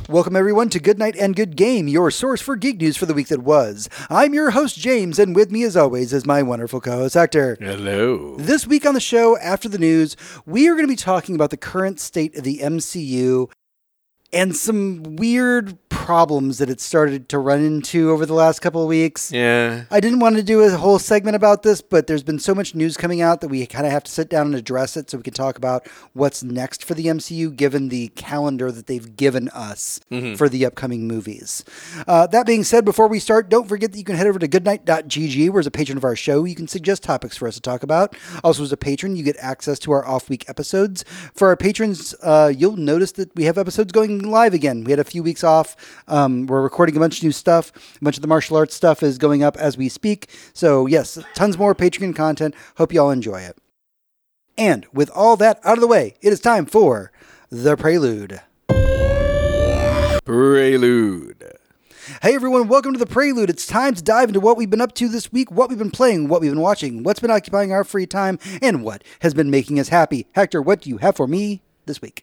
Welcome, everyone, to Good Night and Good Game, your source for geek news for the week that was. I'm your host, James, and with me, as always, is my wonderful co-host, Hector. Hello. This week on the show, after the news, we are going to be talking about the current state of the MCU and some weird problems that it started to run into over the last couple of weeks. Yeah. I didn't want to do a whole segment about this, but there's been so much news coming out that we kind of have to sit down and address it so we can talk about what's next for the MCU given the calendar that they've given us for the upcoming movies. That being said, before we start, don't forget that you can head over to goodnight.gg, where as a patron of our show, you can suggest topics for us to talk about. Also, as a patron, you get access to our off-week episodes. For our patrons, you'll notice that we have episodes going live again. We had a few weeks off. We're recording a bunch of new stuff. A bunch of the martial arts stuff is going up as we speak. So yes, tons more Patreon content. Hope you all enjoy it. And with all that out of the way, it is time for The Prelude. Prelude. Hey everyone, welcome to The Prelude. It's time to dive into what we've been up to this week, what we've been playing, what we've been watching, what's been occupying our free time, and what has been making us happy. Hector, what do you have for me this week?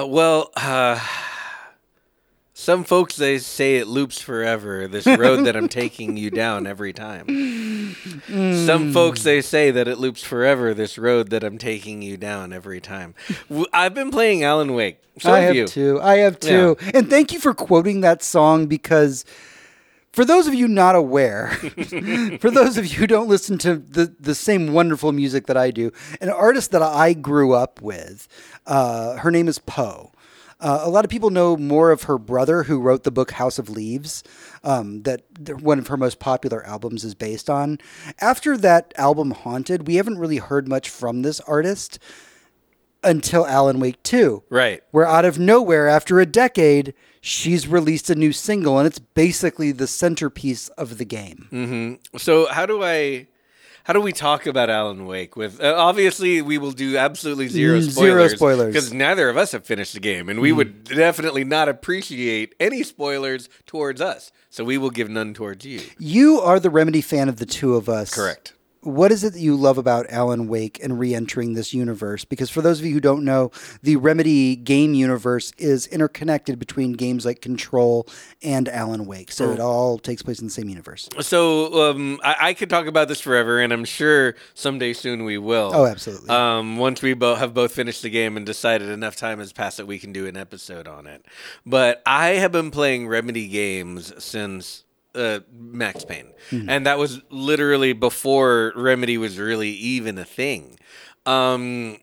Some folks, they say it loops forever, this road that I'm taking you down every time. Some folks, they say that it loops forever, this road that I'm taking you down every time. I've been playing Alan Wake. So I have you. have too. Yeah. And thank you for quoting that song, because for those of you not aware, for those of you who don't listen to the same wonderful music that I do, an artist that I grew up with, her name is Poe. A lot of people know more of her brother, who wrote the book House of Leaves, that one of her most popular albums is based on. After that album Haunted, we haven't really heard much from this artist until Alan Wake 2. Right. Where out of nowhere, after a decade, she's released a new single, and it's basically the centerpiece of the game. Mm-hmm. So how do we talk about Alan Wake? With obviously, we will do absolutely zero spoilers. Because neither of us have finished the game, and we would definitely not appreciate any spoilers towards us. So we will give none towards you. You are the Remedy fan of the two of us. Correct. What is it that you love about Alan Wake and re-entering this universe? Because for those of you who don't know, the Remedy game universe is interconnected between games like Control and Alan Wake. So it all takes place in the same universe. So I could talk about this forever, and I'm sure someday soon we will. Oh, absolutely. Once we have both finished the game and decided enough time has passed that we can do an episode on it. But I have been playing Remedy games since Max Payne. And that was literally before Remedy was really even a thing. The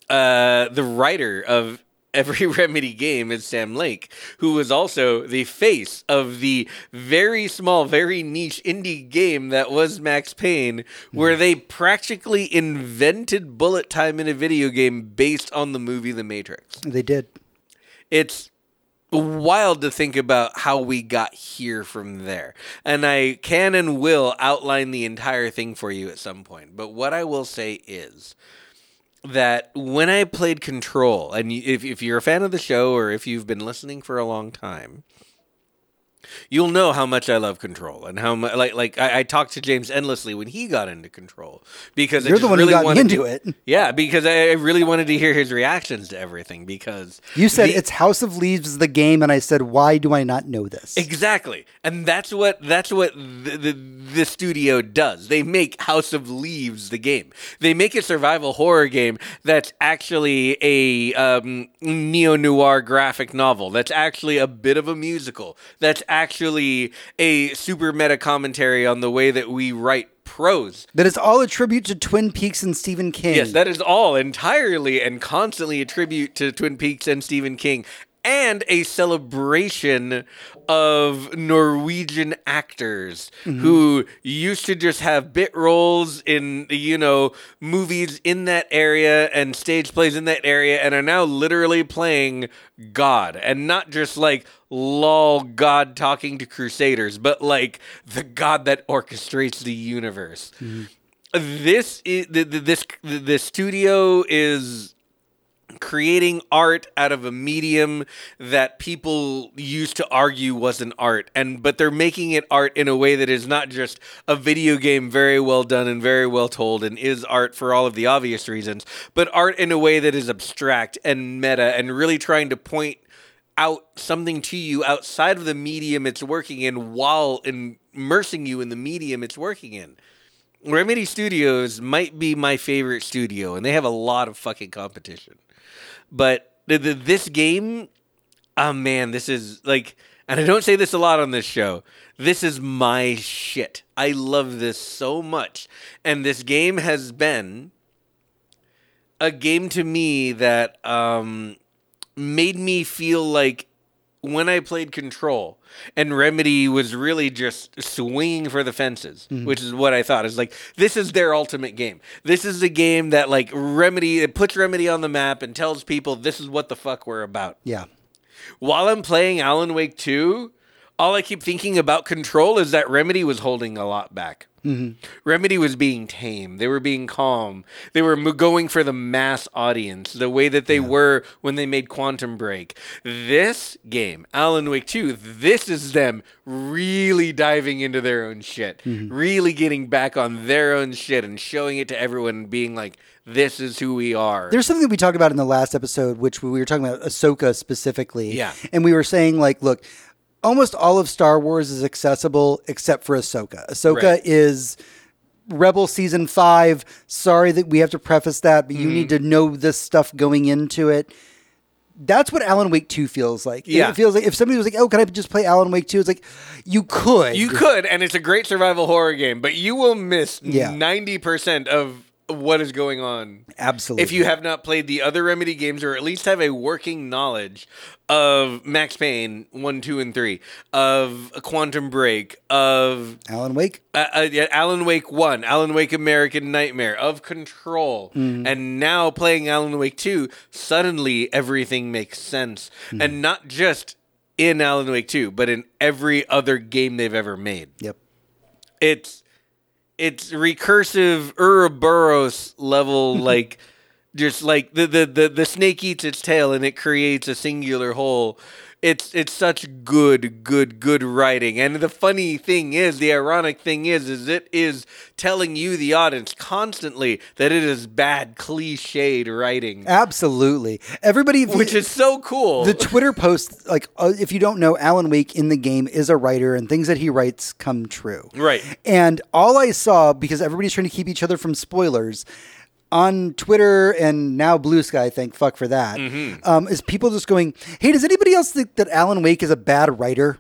writer of every Remedy game is Sam Lake, who was also the face of the very small, very niche indie game that was Max Payne, where they practically invented bullet time in a video game based on the movie The Matrix. They did. It's wild to think about how we got here from there. And I can and will outline the entire thing for you at some point. But what I will say is that when I played Control, and if you're a fan of the show or if you've been listening for a long time, you'll know how much I love Control and how much I talked to James endlessly when he got into Control, because you're the one who got me into it. Yeah, because I really wanted to hear his reactions to everything. Because you said it's House of Leaves the game, and I said, why do I not know this? Exactly, and that's what the studio does. They make House of Leaves the game. They make a survival horror game that's actually a neo-noir graphic novel. That's actually a bit of a musical. That's actually a super meta commentary on the way that we write prose. That is all a tribute to Twin Peaks and Stephen King. Yes, that is all entirely and constantly a tribute to Twin Peaks and Stephen King. And a celebration of Norwegian actors who used to just have bit roles in, movies in that area and stage plays in that area, and are now literally playing God. And not just like lol God talking to crusaders, but like the God that orchestrates the universe. This is the studio is creating art out of a medium that people used to argue wasn't art, but they're making it art in a way that is not just a video game very well done and very well told and is art for all of the obvious reasons, but art in a way that is abstract and meta and really trying to point out something to you outside of the medium it's working in while immersing you in the medium it's working in. Remedy Studios might be my favorite studio, and they have a lot of fucking competition. But this game, oh man, this is like, and I don't say this a lot on this show, this is my shit. I love this so much. And this game has been a game to me that made me feel like when I played Control and Remedy was really just swinging for the fences, which is what I thought. It's like, this is their ultimate game. This is a game that like Remedy, it puts Remedy on the map and tells people this is what the fuck we're about. Yeah. While I'm playing Alan Wake 2, all I keep thinking about Control is that Remedy was holding a lot back. Remedy was being tame. They were being calm. They were going for the mass audience, the way that they were when they made Quantum Break. This game, Alan Wake 2, this is them really diving into their own shit, really getting back on their own shit and showing it to everyone and being like, this is who we are. There's something that we talked about in the last episode, which we were talking about Ahsoka specifically. Yeah. And we were saying, like, look, almost all of Star Wars is accessible except for Ahsoka. Ahsoka Right. is Rebel Season 5. Sorry that we have to preface that, but you need to know this stuff going into it. That's what Alan Wake 2 feels like. Yeah. It feels like if somebody was like, oh, can I just play Alan Wake 2? It's like, you could. You could, and it's a great survival horror game, but you will miss Yeah. 90% of what is going on. Absolutely. If you have not played the other Remedy games, or at least have a working knowledge of Max Payne 1, 2, and 3, of Quantum Break, of Alan Wake? Alan Wake 1, Alan Wake American Nightmare, of Control, and now playing Alan Wake 2, suddenly everything makes sense. And not just in Alan Wake 2, but in every other game they've ever made. Yep. It's recursive Ouroboros level, like just like the snake eats its tail and it creates a singular whole. It's such good writing. And the funny thing is, the ironic thing is it is telling you, the audience, constantly that it is bad, cliched writing. Absolutely. Everybody, Which is so cool. the Twitter post, like, if you don't know, Alan Wake in the game is a writer, and things that he writes come true. Right. And all I saw, because everybody's trying to keep each other from spoilers, on Twitter and now Blue Sky, thank fuck for that, is people just going, hey, does anybody else think that Alan Wake is a bad writer?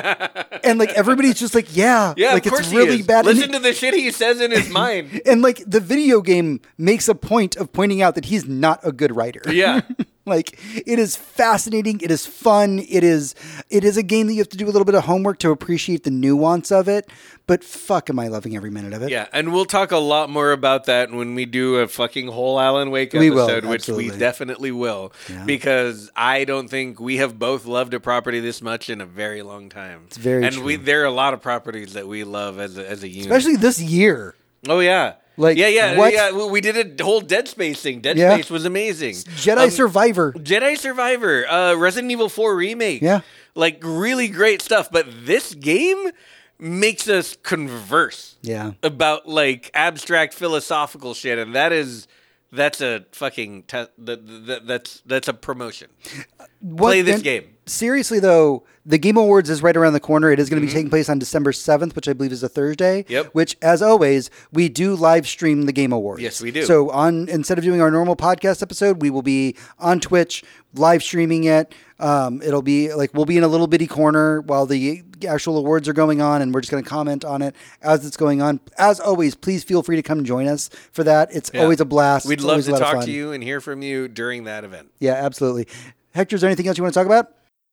And like everybody's just like, yeah, like of course it's really he is. bad. Listen to the shit he says in his mind. And like the video game makes a point of pointing out that he's not a good writer. Yeah. Like, it is fascinating. It is fun. It is a game that you have to do a little bit of homework to appreciate the nuance of it. But fuck, am I loving every minute of it? Yeah, and we'll talk a lot more about that when we do a fucking whole Alan Wake episode, We will, which we absolutely. definitely will. Yeah. Because I don't think we have both loved a property this much in a very long time. It's very and true. there are a lot of proproperties that we love as a unit. Especially this year. Oh yeah. Like, yeah. what? We did a whole Dead Space thing. Dead Yeah. Space was amazing. Jedi Survivor. Jedi Survivor, Resident Evil 4 remake. Yeah. Like really great stuff. But this game makes us converse. Yeah. About like abstract philosophical shit, and that's a fucking that's a promotion. Play this game. Seriously though, the Game Awards is right around the corner. It is going to be taking place on December 7th, which I believe is a Thursday. Yep. Which, as always, we do live stream the Game Awards. Yes, we do. So instead of doing our normal podcast episode, we will be on Twitch live streaming it. It'll be like we'll be in a little bitty corner while the actual awards are going on, and we're just going to comment on it as it's going on. As always, please feel free to come join us for that. It's always a blast. We'd It's love always to a lot of talk fun. to you and hear from you during that event. Yeah, absolutely. Hector, is there anything else you want to talk about?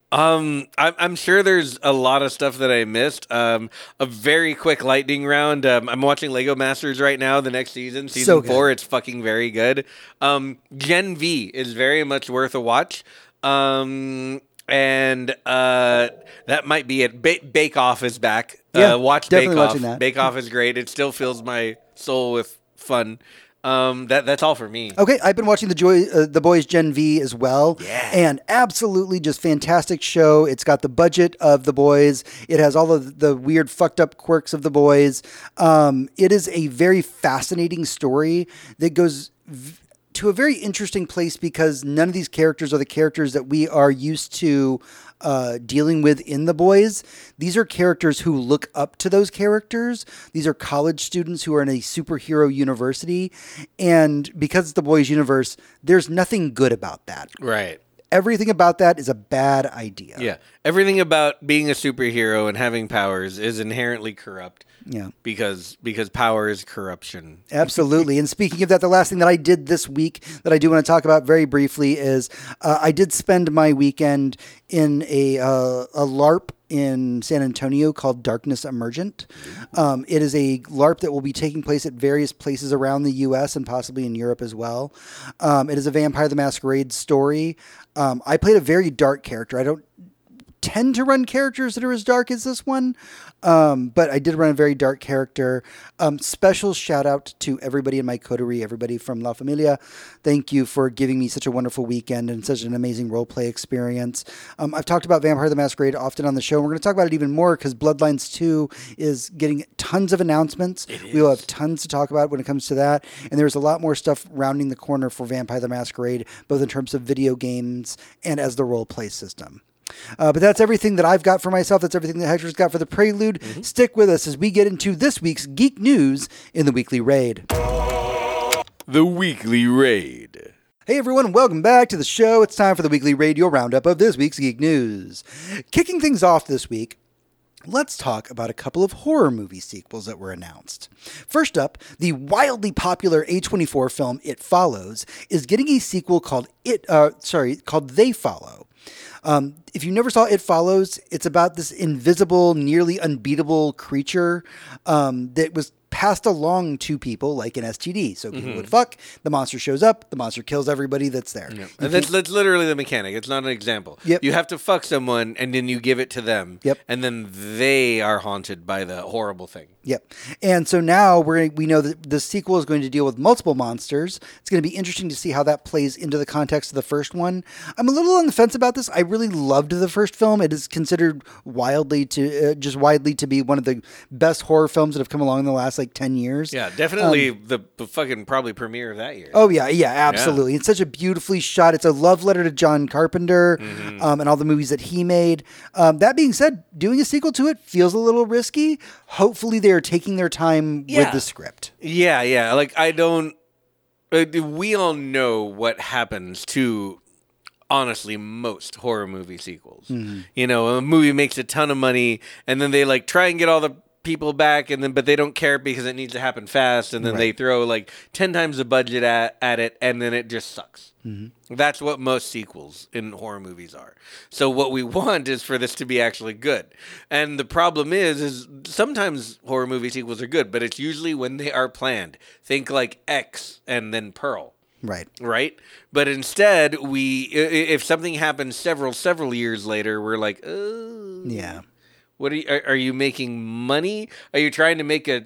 I'm sure there's a lot of stuff that I missed. A very quick lightning round. I'm watching Lego Masters right now, the next season, So good. 4. It's fucking very good. Gen V is very much worth a watch. And that might be it. Bake Off is back. Yeah, Watch definitely Bake Off. watching that. Bake Off is great. It still fills my soul with fun. That's all for me. Okay, I've been watching The Boys Gen V as well. Yeah. And absolutely just fantastic show. It's got the budget of The Boys. It has all of the weird fucked up quirks of The Boys. It is a very fascinating story that goes to a very interesting place because none of these characters are the characters that we are used to dealing with in The Boys. These are characters who look up to those characters. These are college students who are in a superhero university. And because it's The Boys universe, there's nothing good about that. Right. Everything about that is a bad idea. Yeah. Everything about being a superhero and having powers is inherently corrupt. Yeah. Because power is corruption. Absolutely. And speaking of that, the last thing that I did this week that I do want to talk about very briefly is I did spend my weekend in a LARP in San Antonio called Darkness Emergent. It is a LARP that will be taking place at various places around the U.S. and possibly in Europe as well. It is a Vampire the Masquerade story. I played a very dark character. I don't tend to run characters that are as dark as this one, but I did run a very dark character. Special shout out to everybody in my coterie, everybody from La Familia. Thank you for giving me such a wonderful weekend and such an amazing roleplay experience. I've talked about Vampire the Masquerade often on the show. We're going to talk about it even more because Bloodlines 2 is getting tons of announcements. We will have tons to talk about when it comes to that. And there's a lot more stuff rounding the corner for Vampire the Masquerade, both in terms of video games and as the roleplay system. But that's everything that I've got for myself. That's everything that Hector's got for the prelude. Mm-hmm. Stick with us as we get into this week's geek news in the Weekly Raid. The Weekly Raid. Hey everyone, welcome back to the show. It's time for the Weekly Raid, your roundup of this week's geek news. Kicking things off this week, let's talk about a couple of horror movie sequels that were announced. First up, the wildly popular A24 film It Follows is getting a sequel called They Follow. If you never saw It Follows, it's about this invisible, nearly unbeatable creature that was passed along to people like an STD. So people would fuck, the monster shows up, the monster kills everybody that's there. Yep. And that's literally the mechanic. It's not an example. Yep. You have to fuck someone and then you give it to them. Yep. And then they are haunted by the horrible thing. Yep. And so now we know that the sequel is going to deal with multiple monsters. It's going to be interesting to see how that plays into the context of the first one. I'm a little on the fence about this. I really loved the first film. It is considered widely to be one of the best horror films that have come along in the last 10 years. Yeah, definitely the fucking probably premiere of that year. Oh yeah, absolutely. Yeah. It's such a beautifully shot. It's a love letter to John Carpenter and all the movies that he made. That being said, doing a sequel to it feels a little risky. Hopefully they are taking their time with the script. Yeah. We all know what happens to, honestly, most horror movie sequels. Mm-hmm. You know, a movie makes a ton of money and then they try and get all the people back but they don't care because it needs to happen fast, and then they throw 10 times the budget at it, and then it just sucks. Mm-hmm. That's what most sequels in horror movies are. So what we want is for this to be actually good. And the problem is sometimes horror movie sequels are good, but it's usually when they are planned. Think like X and then Pearl. Right? But instead, if something happens several years later, we're like, oh. Yeah. What are you making money? Are you trying to make a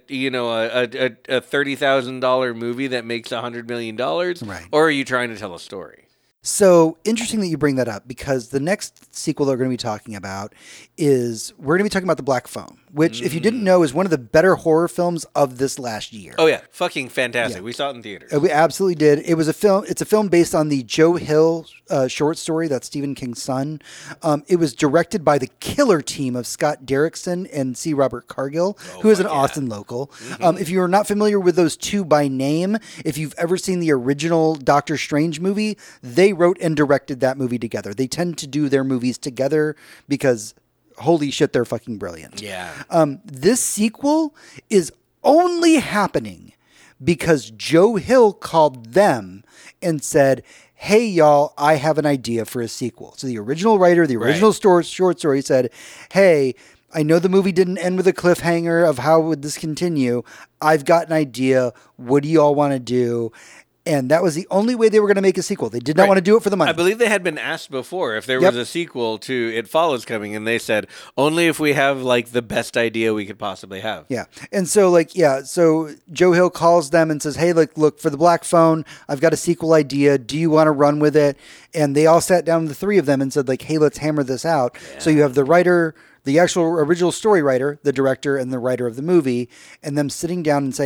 $30,000 movie that makes $100 million? Right. Or are you trying to tell a story? So interesting that you bring that up, because the next sequel that we're going to be talking about is we're going to be talking about The Black Phone, which, if you didn't know, is one of the better horror films of this last year. Oh yeah, fucking fantastic! Yeah. We saw it in theaters. We absolutely did. It was a film. It's a film based on the Joe Hill short story. That's Stephen King's son. It was directed by the killer team of Scott Derrickson and C. Robert Cargill, who is an Austin local. Mm-hmm. If you are not familiar with those two by name, if you've ever seen the original Doctor Strange movie, they wrote and directed that movie together. They tend to do their movies together because holy shit, they're fucking brilliant. Yeah. This sequel is only happening because Joe Hill called them and said, hey, y'all, I have an idea for a sequel. So the original writer, the original short story said, hey, I know the movie didn't end with a cliffhanger of how would this continue. I've got an idea. What do you all want to do? And that was the only way they were going to make a sequel. They did not want to do it for the money. I believe they had been asked before if there was a sequel to It Follows coming, and they said, only if we have, the best idea we could possibly have. Yeah. And so, so Joe Hill calls them and says, hey, look, for The Black Phone, I've got a sequel idea. Do you want to run with it? And they all sat down, the three of them, and said, hey, let's hammer this out. Yeah. So you have the writer, the actual original story writer, the director, and the writer of the movie, and them sitting down and saying,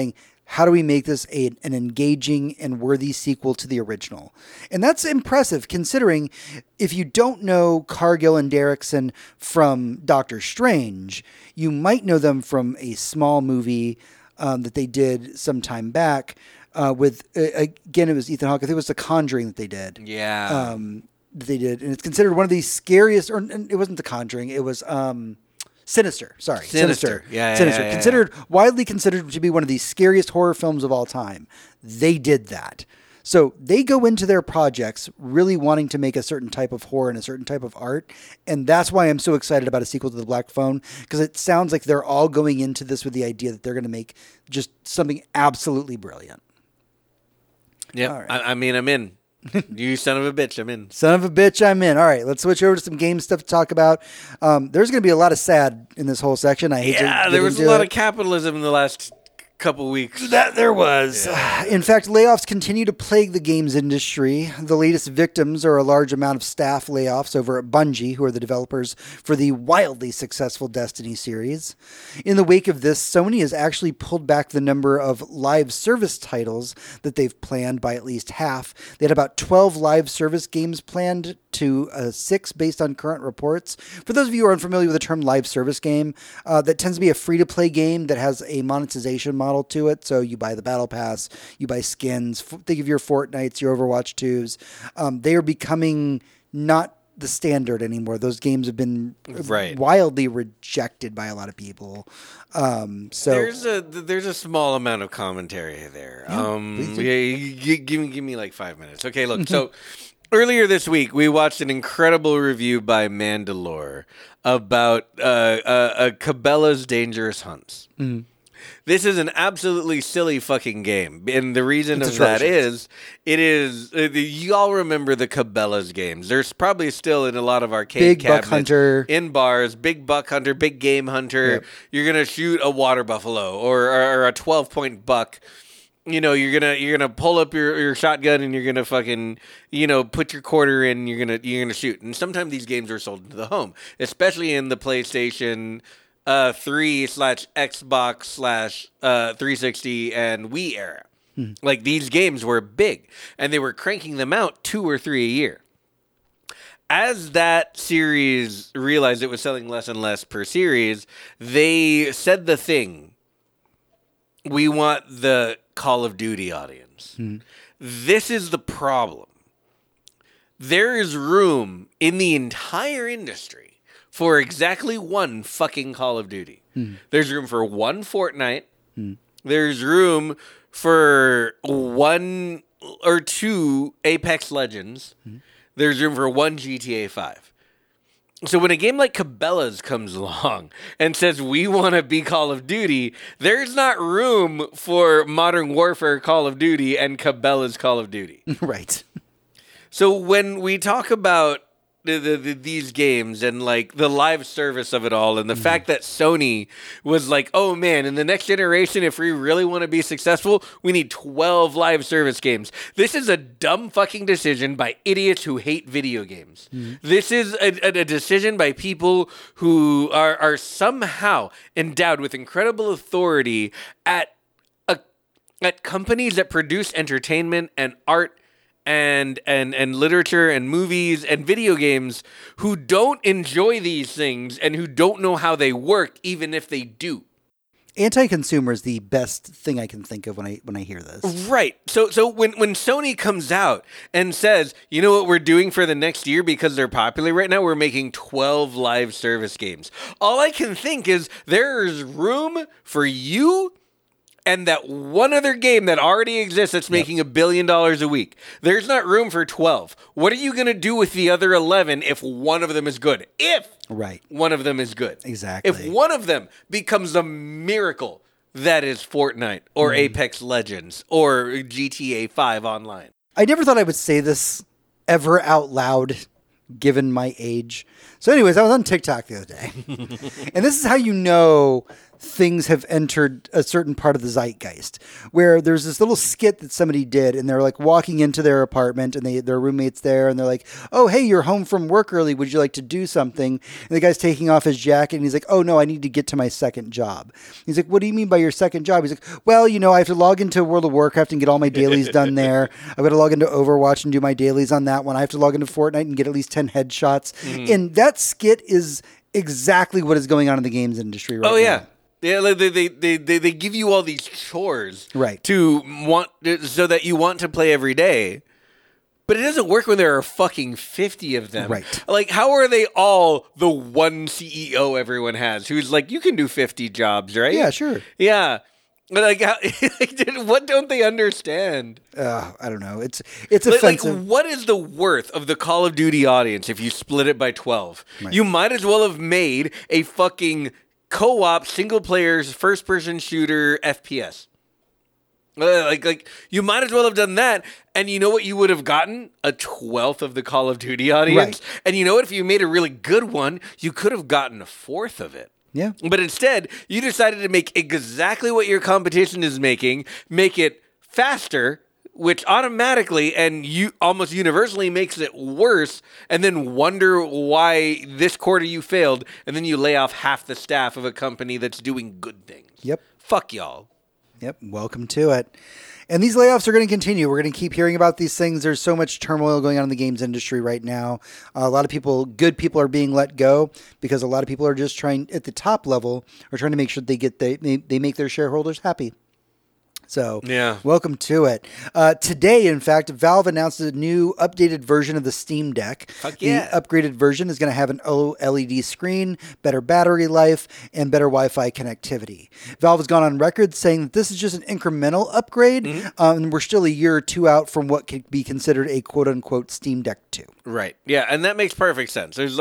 how do we make this an engaging and worthy sequel to the original? And that's impressive, considering if you don't know Cargill and Derrickson from Doctor Strange, you might know them from a small movie that they did some time back with, again, it was Ethan Hawke. I think it was The Conjuring that they did. Yeah. They did. And it's considered one of the scariest, or it wasn't The Conjuring, it was... Sinister. Sorry. Sinister. Yeah, Sinister. yeah. Widely considered to be one of the scariest horror films of all time. They did that. So they go into their projects really wanting to make a certain type of horror and a certain type of art. And that's why I'm so excited about a sequel to The Black Phone, because it sounds like they're all going into this with the idea that they're going to make just something absolutely brilliant. Yeah. Right. I mean, I'm in. You son of a bitch, I'm in. Son of a bitch, I'm in. All right, let's switch over to some game stuff to talk about. There's going to be a lot of sad in this whole section. There was a lot of capitalism in the last couple weeks. That there was. Yeah. In fact, layoffs continue to plague the games industry. The latest victims are a large amount of staff layoffs over at Bungie, who are the developers for the wildly successful Destiny series. In the wake of this, Sony has actually pulled back the number of live service titles that they've planned by at least half. They had about 12 live service games planned to 6 based on current reports. For those of you who are unfamiliar with the term live service game, that tends to be a free-to-play game that has a monetization model to it. So you buy the battle pass, you buy skins, think of your Fortnites, your Overwatch 2s. They are becoming not the standard anymore. Those games have been wildly rejected by a lot of people. So there's a small amount of commentary there. Give me like 5 minutes. Okay, look, so earlier this week, we watched an incredible review by Mandalore about Cabela's Dangerous Hunts. Mm-hmm. This is an absolutely silly fucking game, and the reason of that is, y'all remember the Cabela's games. There's probably still in a lot of arcade cabinets. Big Buck Hunter. In bars, Big Buck Hunter, Big Game Hunter. Yep. You're going to shoot a water buffalo or a 12-point buck. You know, you're gonna pull up your shotgun and you're gonna fucking, put your quarter in. You're gonna shoot. And sometimes these games are sold into the home, especially in the PlayStation 3/Xbox/360 and Wii era. Like, these games were big, and they were cranking them out 2 or 3 a year. As that series realized it was selling less and less per series, they said the thing: we want the Call of Duty audience. This is the problem. There is room in the entire industry for exactly one fucking Call of Duty. There's room for one Fortnite. There's room for 1 or 2 Apex Legends. There's room for 1 GTA 5. So when a game like Cabela's comes along and says, we want to be Call of Duty, there's not room for Modern Warfare Call of Duty and Cabela's Call of Duty. Right. So when we talk about these games and like the live service of it all, and the fact that Sony was like, oh man, in the next generation, if we really want to be successful, we need 12 live service games. This is a dumb fucking decision by idiots who hate video games. This is a decision by people who are somehow endowed with incredible authority at companies that produce entertainment and art and literature and movies and video games, who don't enjoy these things and who don't know how they work, even if they do. Anti-consumer is the best thing I can think of when I hear this. Right. So when Sony comes out and says, you know what we're doing for the next year because they're popular right now, we're making 12 live service games. All I can think is there's room for you and that one other game that already exists that's making $1 billion a week. There's not room for 12. What are you going to do with the other 11 if one of them is good? If one of them is good. Exactly. If one of them becomes a miracle that is Fortnite or Apex Legends or GTA 5 Online. I never thought I would say this ever out loud, given my age. So anyways, I was on TikTok the other day. And this is how you know things have entered a certain part of the zeitgeist, where there's this little skit that somebody did, and they're like walking into their apartment, and their roommate's there, and they're like, "Oh, hey, you're home from work early. Would you like to do something?" And the guy's taking off his jacket, and he's like, "Oh no, I need to get to my second job." He's like, "What do you mean by your second job?" He's like, "Well, I have to log into World of Warcraft and get all my dailies done there. I've got to log into Overwatch and do my dailies on that one. I have to log into Fortnite and get at least 10 headshots." And that skit is exactly what is going on in the games industry right now. Oh yeah. Yeah, like they give you all these chores Right. so that you want to play every day. But it doesn't work when there are fucking 50 of them. Right. Like, how are they all the one CEO everyone has who's like, you can do 50 jobs, right? Yeah, sure. Yeah. But like, what don't they understand? I don't know. It's Like, offensive. what is the worth of the Call of Duty audience if you split it by 12? Right. You might as well have made a fucking co-op, single-player, first-person shooter FPS. Like you might as well have done that, and you know what you would have gotten? A 12th of the Call of Duty audience. Right. And you know what? If you made a really good one, you could have gotten a fourth of it. Yeah. But instead, you decided to make exactly what your competition is making, make it faster, which automatically and almost universally makes it worse, and then wonder why this quarter you failed, and then you lay off half the staff of a company that's doing good things. Yep. Fuck y'all. Yep. Welcome to it. And these layoffs are going to continue. We're going to keep hearing about these things. There's so much turmoil going on in the games industry right now. A lot of people, good people, are being let go because a lot of people are just trying at the top level are trying to make sure they make their shareholders happy. So, Yeah. Welcome to it. Today, in fact, Valve announced a new updated version of the Steam Deck. Fuck yeah. The upgraded version is going to have an OLED screen, better battery life, and better Wi-Fi connectivity. Valve has gone on record saying that this is just an incremental upgrade, and we're still a year or two out from what could be considered a quote-unquote Steam Deck 2. Right. Yeah, and that makes perfect sense. There's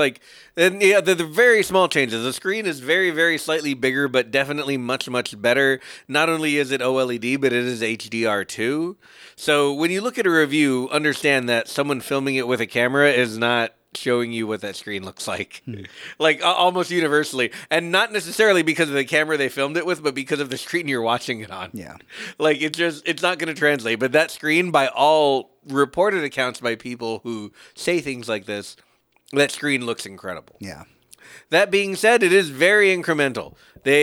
the very small changes. The screen is very, very slightly bigger, but definitely much, much better. Not only is it OLED, but it is HDR2. So when you look at a review, understand that someone filming it with a camera is not showing you what that screen looks like. Like almost universally. And not necessarily because of the camera they filmed it with, but because of the screen you're watching it on. Yeah. Like it's not going to translate. But that screen, by all reported accounts by people who say things like this, that screen looks incredible. Yeah. That being said, it is very incremental.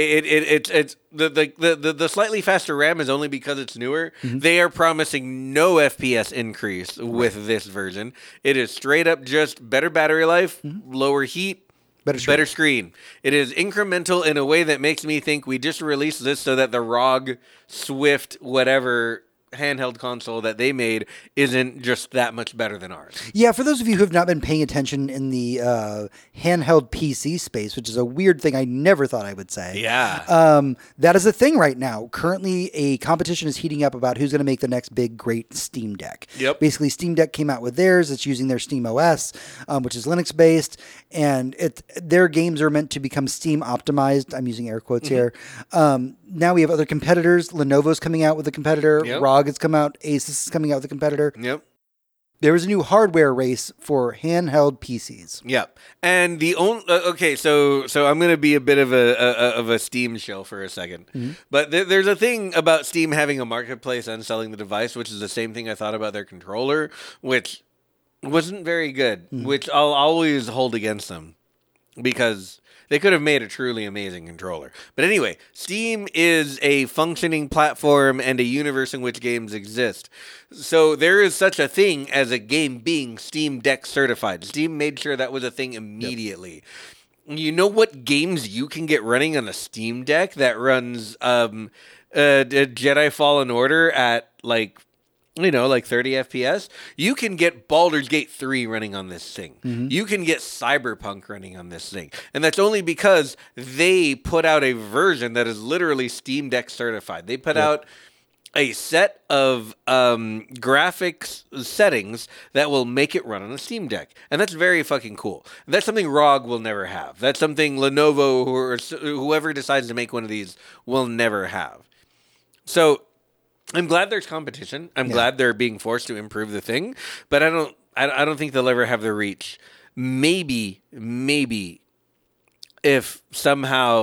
It's the slightly faster RAM is only because it's newer. They are promising no FPS increase with this version. It is straight up just better battery life, lower heat, better screen. It is incremental in a way that makes me think we just released this so that the ROG Swift whatever handheld console that they made isn't just that much better than ours. Yeah, for those of you who have not been paying attention in the handheld PC space, which is a weird thing I never thought I would say. Yeah. That is a thing right now. Currently, a competition is heating up about who's going to make the next big, great Steam Deck. Yep. Basically, Steam Deck came out with theirs. It's using their Steam OS, which is Linux-based, and their games are meant to become Steam optimized. I'm using air quotes here. Now we have other competitors. Lenovo's coming out with a competitor. Yep. ROG has come out. Asus is coming out with a competitor. Yep. There was a new hardware race for handheld PCs. Yep. And the only okay, so I'm going to be a bit of a Steam shill for a second, but there's a thing about Steam having a marketplace and selling the device, which is the same thing I thought about their controller, which wasn't very good, which I'll always hold against them because they could have made a truly amazing controller. But anyway, Steam is a functioning platform and a universe in which games exist. So there is such a thing as a game being Steam Deck certified. Steam made sure that was a thing immediately. Yep. You know what games you can get running on a Steam Deck that runs Jedi Fallen Order at like 30 FPS, you can get Baldur's Gate 3 running on this thing. You can get Cyberpunk running on this thing. And that's only because they put out a version that is literally Steam Deck certified. They put out a set of graphics settings that will make it run on a Steam Deck. And that's very fucking cool. And that's something ROG will never have. That's something Lenovo or whoever decides to make one of these will never have. So I'm glad there's competition. I'm glad they're being forced to improve the thing, but I don't think they'll ever have the reach. Maybe if somehow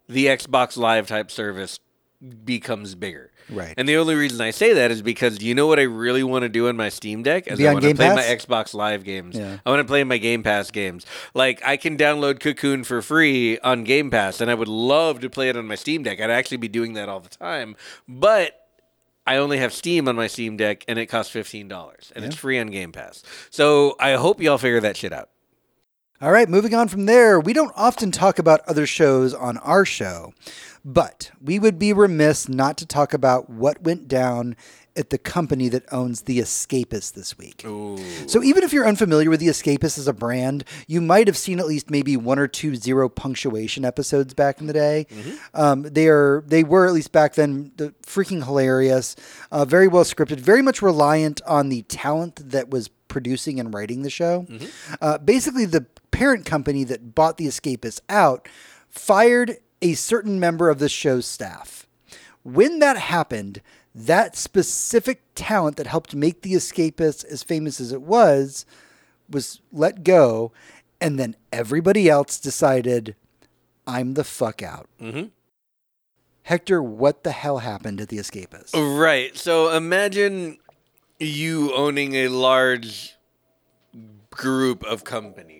the Xbox Live type service becomes bigger. Right. And the only reason I say that is because you know what I really want to do on my Steam Deck? Is Be I on want to Game play Pass? my Xbox Live games. Yeah. I want to play my Game Pass games. Like, I can download Cocoon for free on Game Pass, and I would love to play it on my Steam Deck. I'd actually be doing that all the time. But I only have Steam on my Steam Deck, and it costs $15, and it's free on Game Pass. So I hope y'all figure that shit out. All right, moving on from there. We don't often talk about other shows on our show, but we would be remiss not to talk about what went down at the company that owns The Escapist this week. Ooh. So even if you're unfamiliar with The Escapist as a brand, you might have seen at least maybe one or two zero punctuation episodes back in the day. They were, at least back then, freaking hilarious, very well scripted, very much reliant on the talent that was producing and writing the show. Basically, the parent company that bought The Escapist out fired a certain member of the show's staff. When that happened, that specific talent that helped make The Escapist as famous as it was let go, and then everybody else decided, I'm the fuck out. Hector, what the hell happened at The Escapist? Right. So imagine you owning a large group of companies.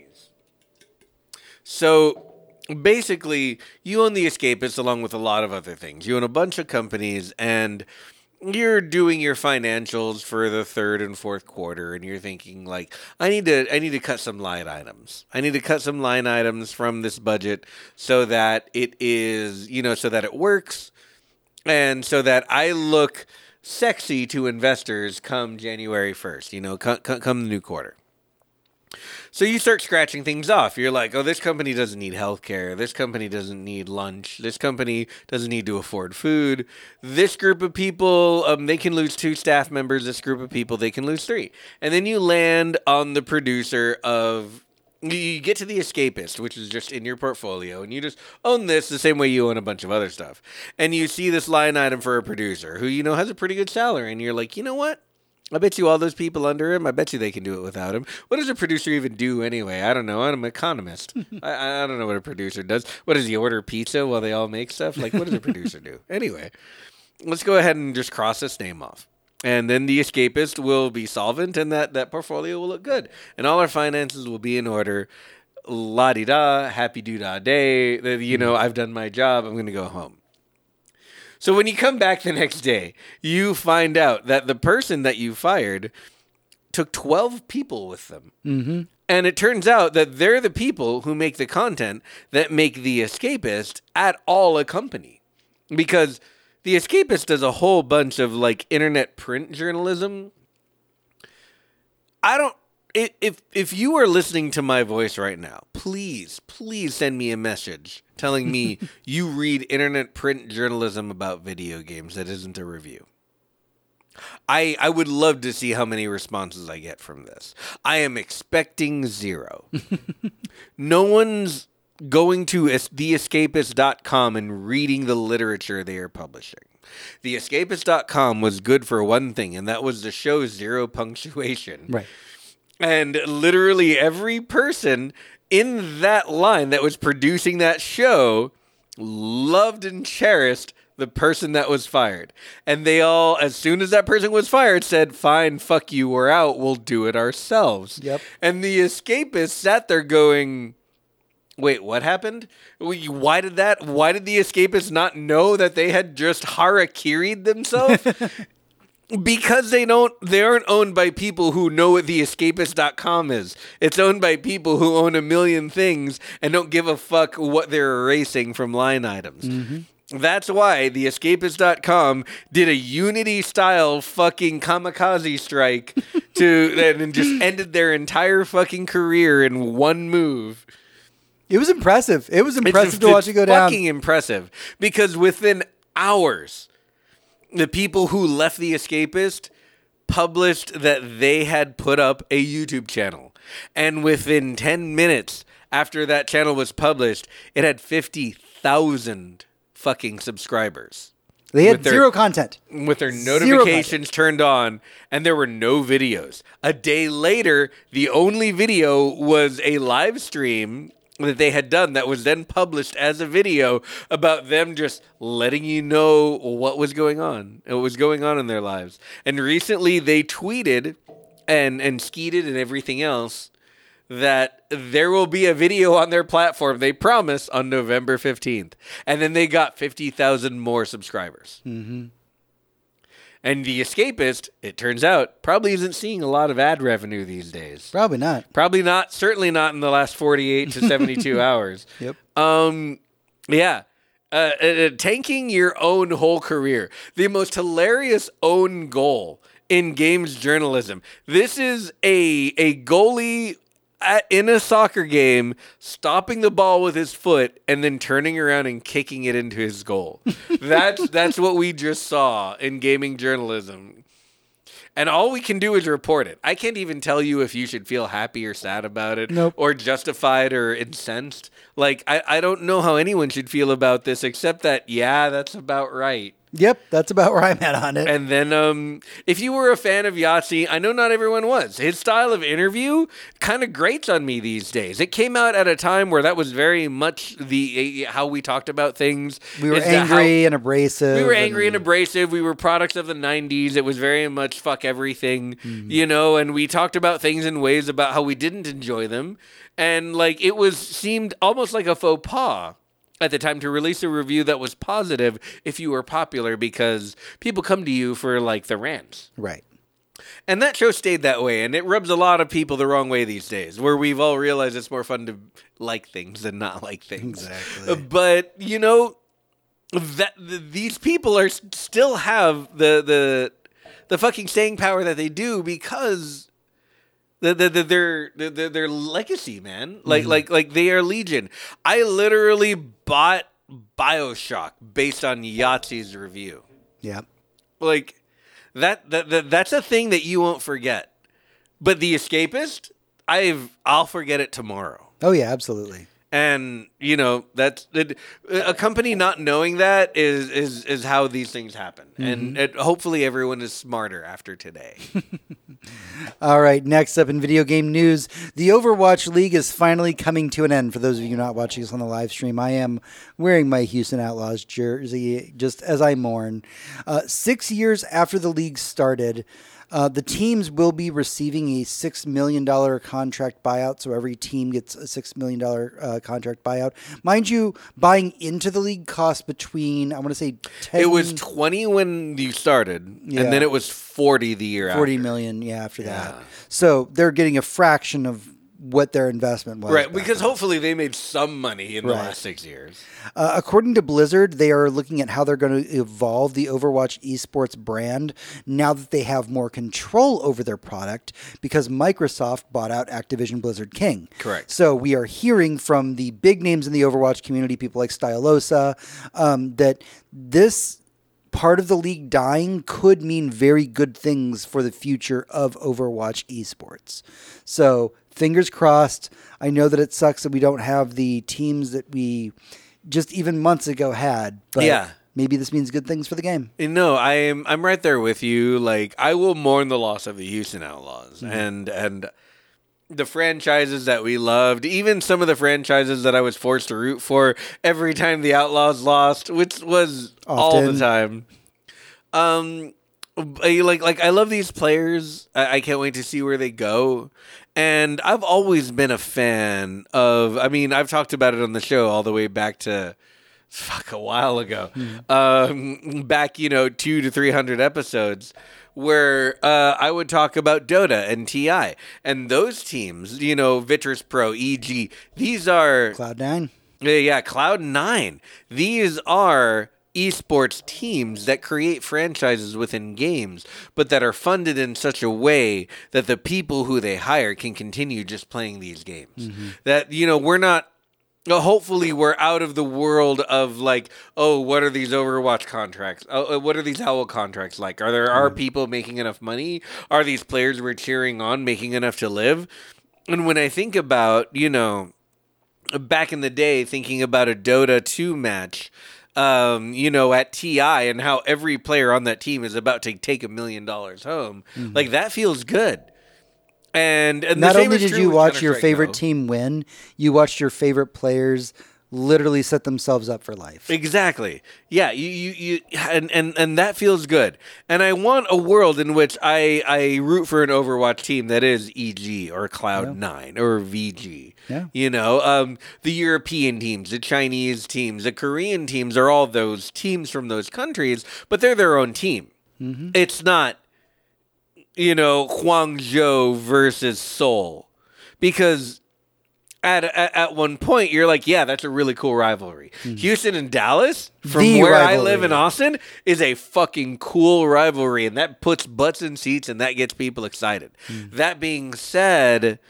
So basically, you own The Escapist along with a lot of other things. You own a bunch of companies, and you're doing your financials for the third and fourth quarter, and you're thinking like, I need to cut some line items. I need to cut some line items from this budget so that it is, so that it works, and so that I look sexy to investors come January 1st, come the new quarter. So you start scratching things off. You're like, oh, this company doesn't need healthcare. This company doesn't need lunch. This company doesn't need to afford food. This group of people, they can lose 2 staff members. This group of people, they can lose 3. And then you land on the producer of... You get to The Escapist, which is just in your portfolio, and you just own this the same way you own a bunch of other stuff. And you see this line item for a producer who, has a pretty good salary. And you're like, you know what? I bet you all those people under him, I bet you they can do it without him. What does a producer even do anyway? I don't know. I'm an economist. I don't know what a producer does. What, does he order pizza while they all make stuff? Like, what does a producer do? Anyway, let's go ahead and just cross this name off. And then The Escapist will be solvent, and that portfolio will look good. And all our finances will be in order. La-di-da, happy-doo-dah day. I've done my job. I'm going to go home. So when you come back the next day, you find out that the person that you fired took 12 people with them. Mm-hmm. And it turns out that they're the people who make the content that make The Escapist at all a company. Because The Escapist does a whole bunch of internet print journalism. If you are listening to my voice right now, please send me a message telling me you read internet print journalism about video games that isn't a review. I would love to see how many responses I get from this. I am expecting 0. No one's going to theescapist.com and reading the literature they are publishing. Theescapist.com was good for one thing, and that was to show 0 punctuation. Right. And literally every person in that line that was producing that show loved and cherished the person that was fired. And they all, as soon as that person was fired, said, fine, fuck you, we're out. We'll do it ourselves. Yep. And The Escapist sat there going, wait, what happened? Why did The Escapist not know that they had just harakiri'd themselves? Because they aren't owned by people who know what theescapist.com is. It's owned by people who own a million things and don't give a fuck what they're erasing from line items. Mm-hmm. That's why theescapist.com did a Unity-style fucking kamikaze strike and just ended their entire fucking career in one move. It was impressive. It was impressive to watch it go down. It's fucking impressive. Because within hours, the people who left The Escapist published that they had put up a YouTube channel. And within 10 minutes after that channel was published, it had 50,000 fucking subscribers. They had 0 content. With their notifications turned on, and there were no videos. A day later, the only video was a live stream that they had done that was then published as a video about them just letting you know what was going on in their lives. And recently they tweeted and skeeted and everything else that there will be a video on their platform, they promise, on November 15th. And then they got 50,000 more subscribers. Mm-hmm. And The Escapist, it turns out, probably isn't seeing a lot of ad revenue these days. Probably not. Probably not. Certainly not in the last 48 to 72 hours. Yep. Yeah. Tanking your own whole career. The most hilarious own goal in games journalism. This is a goalie in a soccer game, stopping the ball with his foot and then turning around and kicking it into his goal. That's what we just saw in gaming journalism. And all we can do is report it. I can't even tell you if you should feel happy or sad about it, nope, or justified or incensed. Like, I don't know how anyone should feel about this except that, yeah, that's about right. Yep, that's about where I'm at on it. And then if you were a fan of Yahtzee, I know not everyone was. His style of interview kind of grates on me these days. It came out at a time where that was very much how we talked about things. We were angry and abrasive. We were angry and abrasive. We were products of the 90s. It was very much fuck everything, and we talked about things in ways about how we didn't enjoy them. And like it seemed almost like a faux pas at the time to release a review that was positive if you were popular, because people come to you for like the rants. Right. And that show stayed that way, and it rubs a lot of people the wrong way these days, where we've all realized it's more fun to like things than not like things. Exactly. But, that these people are still have the fucking staying power that they do because their legacy, man. Like they are legion. I literally bought BioShock based on Yahtzee's review. Yeah. Like that's a thing that you won't forget. But The Escapist, I'll forget it tomorrow. Oh yeah, absolutely. And that's a company not knowing that is how these things happen. And hopefully everyone is smarter after today. All right, next up in video game news, the Overwatch League is finally coming to an end. For those of you not watching us on the live stream, I am wearing my Houston Outlaws jersey just as I mourn. 6 years after the league started, the teams will be receiving a $6 million contract buyout. So every team gets a $6 million contract buyout. Mind you, buying into the league cost between, I want to say 10. It was 20 when you started, and then it was 40 the year 40 after. million, after that. So they're getting a fraction of what their investment was. Right, because hopefully they made some money in the last 6 years. According to Blizzard, they are looking at how they're going to evolve the Overwatch esports brand now that they have more control over their product because Microsoft bought out Activision Blizzard King. Correct. So we are hearing from the big names in the Overwatch community, people like Stylosa, that this part of the league dying could mean very good things for the future of Overwatch esports. So fingers crossed. I know that it sucks that we don't have the teams that we just even months ago had, but maybe this means good things for the game. No, I'm right there with you. Like, I will mourn the loss of the Houston Outlaws and the franchises that we loved, even some of the franchises that I was forced to root for every time the Outlaws lost, which was all the time. Like I love these players. I can't wait to see where they go. And I've always been a fan of, I've talked about it on the show all the way back to a while ago. Back, 200 to 300 episodes where I would talk about Dota and TI. And those teams, Vitrus Pro, EG, these are Cloud9. Yeah, Cloud9. These are esports teams that create franchises within games, but that are funded in such a way that the people who they hire can continue just playing these games. That, we're not, hopefully we're out of the world of like, oh, what are these Overwatch contracts? Oh, what are these Owl contracts like? Are people making enough money? Are these players we're cheering on making enough to live? And when I think about, back in the day, thinking about a Dota 2 match, at TI and how every player on that team is about to take $1 million home. Like, that feels good. And the Not same only is did true you with watch your Counter-Strike favorite Go. team win, you watched your favorite players literally set themselves up for life. Exactly. Yeah, and that feels good. And I want a world in which I root for an Overwatch team that is EG or Cloud9 or VG. Yeah. You know, the European teams, the Chinese teams, the Korean teams are all those teams from those countries, but they're their own team. Mm-hmm. It's not, Guangzhou versus Seoul. Because at one point, you're like, yeah, that's a really cool rivalry. Houston and Dallas, from where I live in Austin, is a fucking cool rivalry, and that puts butts in seats, and that gets people excited. That being said,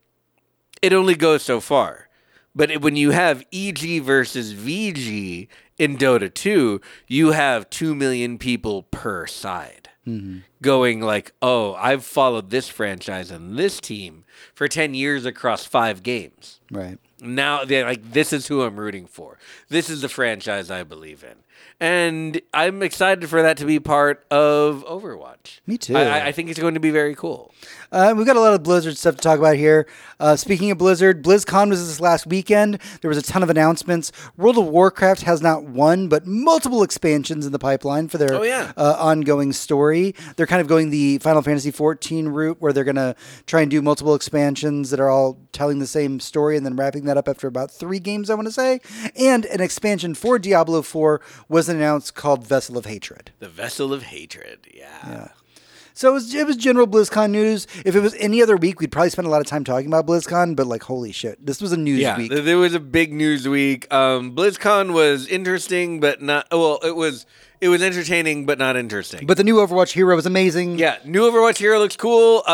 it only goes so far. But when you have EG versus VG in Dota 2, you have 2 million people per side. Going like, oh, I've followed this franchise and this team for 10 years across 5 games. Right. Now they're like, this is who I'm rooting for. This is the franchise I believe in. And I'm excited for that to be part of Overwatch. Me too. I think it's going to be very cool. We've got a lot of Blizzard stuff to talk about here. Speaking of Blizzard, BlizzCon was this last weekend. There was a ton of announcements. World of Warcraft has not one, but multiple expansions in the pipeline for their ongoing story. They're kind of going the Final Fantasy XIV route, where they're going to try and do multiple expansions that are all telling the same story and then wrapping that up after about 3 games, I want to say. And an expansion for Diablo 4 was announced called Vessel of Hatred. The Vessel of Hatred, yeah. So it was general BlizzCon news. If it was any other week, we'd probably spend a lot of time talking about BlizzCon, but like, holy shit, this was a news week. Yeah, there was a big news week. BlizzCon was interesting, but not, well, it was entertaining, but not interesting. But the new Overwatch hero was amazing. Yeah, new Overwatch hero looks cool.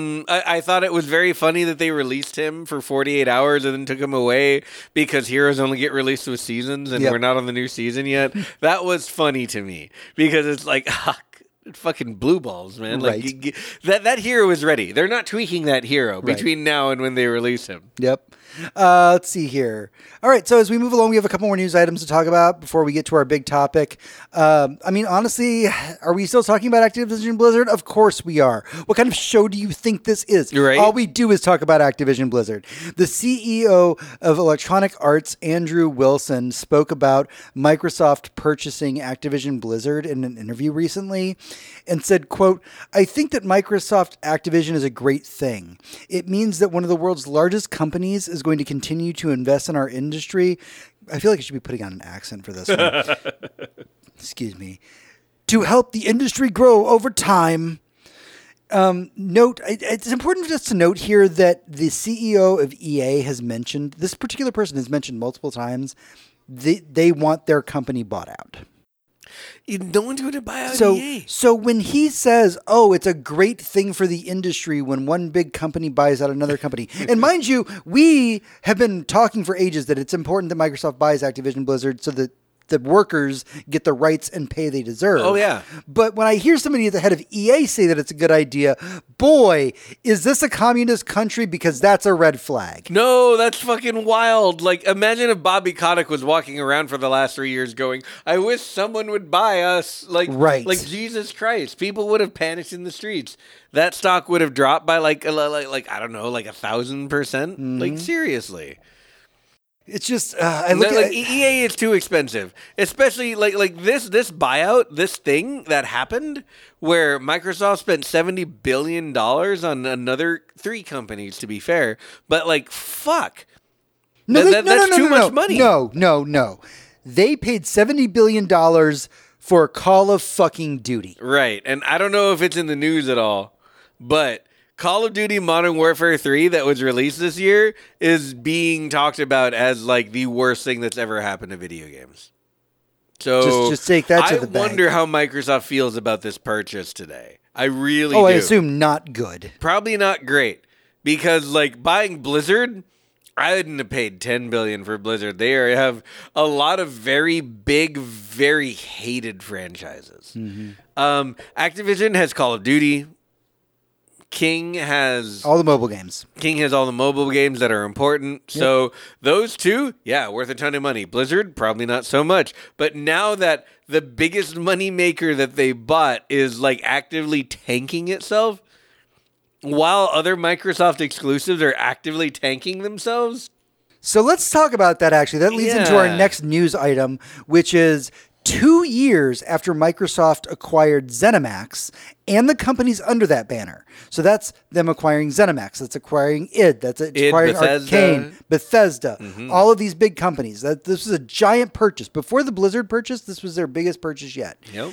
I thought it was very funny that they released him for 48 hours and then took him away because heroes only get released with seasons and we're not on the new season yet. That was funny to me because it's like, fucking blue balls, man. Like that hero is ready. They're not tweaking that hero between now and when they release him. Yep. Let's see here. All right, so as we move along, we have a couple more news items to talk about before we get to our big topic. I mean, honestly, are we still talking about Activision Blizzard? Of course we are. What kind of show do you think this is? Right. All we do is talk about Activision Blizzard. The CEO of Electronic Arts, Andrew Wilson, spoke about Microsoft purchasing Activision Blizzard in an interview recently and said, quote, "I think that Microsoft Activision is a great thing. It means that one of the world's largest companies is going to continue to invest in our industry." I feel like I should be putting on an accent for this one. Excuse me. "To help the industry grow over time." It's important just to note here that the CEO of EA has mentioned, this particular person has mentioned multiple times, they want their company bought out. No one's going to buy out EA. So when he says, oh, it's a great thing for the industry when one big company buys out another company. And mind you, we have been talking for ages that it's important that Microsoft buys Activision Blizzard so that the workers get the rights and pay they deserve. Oh, yeah. But when I hear somebody at the head of EA say that it's a good idea, boy, is this a communist country? Because that's a red flag. No, that's fucking wild. Like, imagine if Bobby Kotick was walking around for the last 3 years going, I wish someone would buy us. Like, like Jesus Christ. People would have panicked in the streets. That stock would have dropped by like I don't know, like 1,000%. Mm-hmm. Like, seriously. It's just I look at EA is too expensive, especially like this buyout, this thing that happened where Microsoft spent $70 billion on another 3 companies. To be fair, but like fuck, that's too much money. No, they paid $70 billion for Call of fucking Duty. Right, and I don't know if it's in the news at all, but Call of Duty Modern Warfare 3 that was released this year is being talked about as like the worst thing that's ever happened to video games. So just take that to the bank. I wonder how Microsoft feels about this purchase today. I really do. I assume not good. Probably not great because like buying Blizzard, I wouldn't have paid $10 billion for Blizzard. They have a lot of very big, very hated franchises. Mm-hmm. Activision has Call of Duty. King has all the mobile games. King has all the mobile games that are important. Yep. So those two, worth a ton of money. Blizzard, probably not so much. But now that the biggest money maker that they bought is like actively tanking itself, while other Microsoft exclusives are actively tanking themselves. So let's talk about that, actually. That leads into our next news item, which is 2 years after Microsoft acquired ZeniMax and the companies under that banner. So that's them acquiring ZeniMax. That's acquiring id. That's acquiring Bethesda. Arcane, Bethesda, all of these big companies. This was a giant purchase. Before the Blizzard purchase, this was their biggest purchase yet. Yep.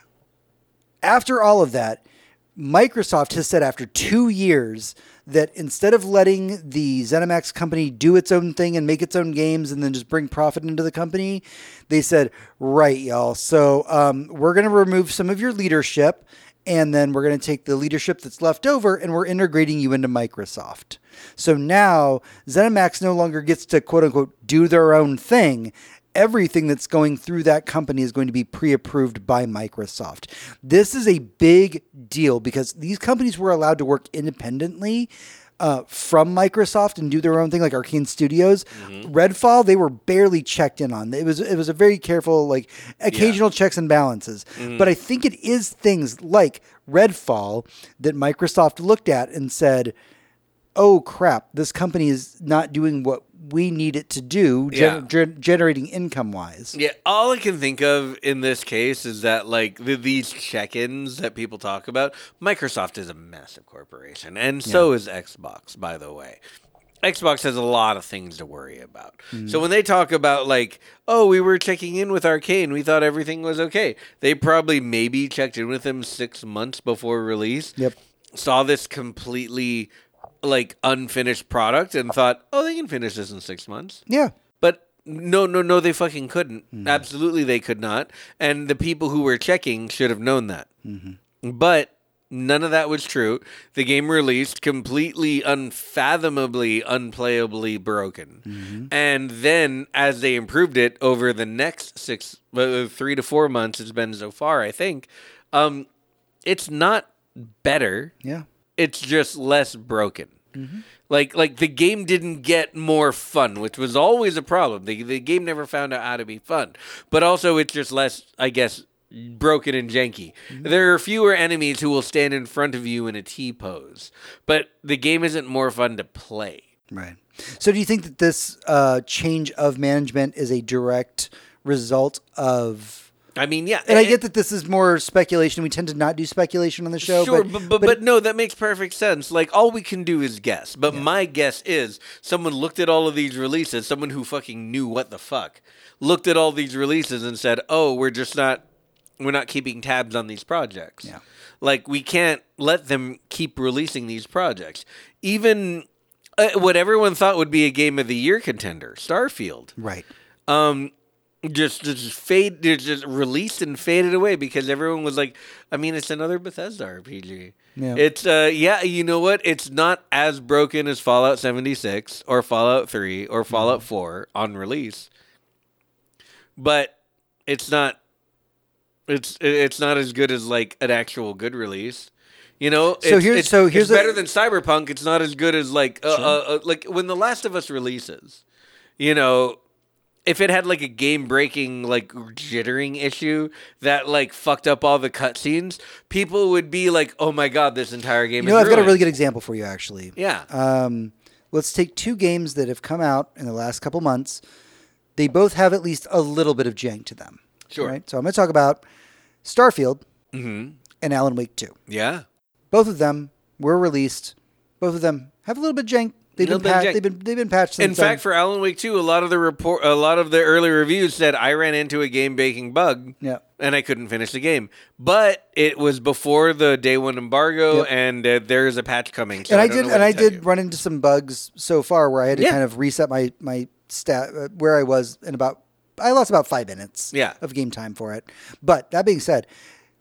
After all of that, Microsoft has said after 2 years that instead of letting the ZeniMax company do its own thing and make its own games and then just bring profit into the company, they said, right, y'all, so we're going to remove some of your leadership, and then we're going to take the leadership that's left over and we're integrating you into Microsoft. So now ZeniMax no longer gets to, quote unquote, do their own thing. Everything that's going through that company is going to be pre-approved by Microsoft. This is a big deal because these companies were allowed to work independently from Microsoft and do their own thing, like Arcane Studios. Redfall, they were barely checked in on. It was a very careful, like occasional checks and balances. But I think it is things like Redfall that Microsoft looked at and said, oh crap, this company is not doing what we need it to do, generating income wise. Yeah, all I can think of in this case is that like these check-ins that people talk about, Microsoft is a massive corporation, and so is Xbox, by the way. Xbox has a lot of things to worry about. So when they talk about like, oh, we were checking in with Arcane, we thought everything was okay. They probably maybe checked in with them 6 months before release. Yep. Saw this completely like unfinished product and thought, oh, they can finish this in 6 months. Yeah. But no, they fucking couldn't. Absolutely, they could not. And the people who were checking should have known that. But none of that was true. The game released completely unfathomably, unplayably broken. And then as they improved it over the next 3 to 4 months, it's been so far, I think, it's not better. Yeah. It's just less broken. Like the game didn't get more fun, which was always a problem. The game never found out how to be fun. But also it's just less, I guess, broken and janky. There are fewer enemies who will stand in front of you in a T-pose. But the game isn't more fun to play. Right. So do you think that this change of management is a direct result of... I mean, yeah. And I get that this is more speculation. We tend to not do speculation on the show. Sure, but no, that makes perfect sense. Like, all we can do is guess. But my guess is someone looked at all of these releases, someone who fucking knew what the fuck, looked at all these releases and said, oh, we're not keeping tabs on these projects. Yeah. Like, we can't let them keep releasing these projects. Even what everyone thought would be a Game of the Year contender, Starfield. Right. Just released and faded away because everyone was like, I mean, it's another Bethesda RPG. Yeah. It's you know what? It's not as broken as Fallout 76 or Fallout 3 or Fallout 4 on release. But it's not not as good as like an actual good release. You know, here's better than Cyberpunk. It's not as good as like like when The Last of Us releases. You know, if it had like a game-breaking like jittering issue that like fucked up all the cutscenes, people would be like, "Oh my god, this entire game is ruined." I've got a really good example for you, actually. Yeah. Let's take 2 games that have come out in the last couple months. They both have at least a little bit of jank to them. Sure. Right? So I'm going to talk about Starfield and Alan Wake 2. Yeah. Both of them were released. Both of them have a little bit of jank. They've been patched since In fact, for Alan Wake 2, a lot of the early reviews said I ran into a game-breaking bug, and I couldn't finish the game. But it was before the day 1 embargo, and there is a patch coming. So I did run into some bugs so far where I had to kind of reset my stat where I was in I lost about 5 minutes of game time for it. But that being said,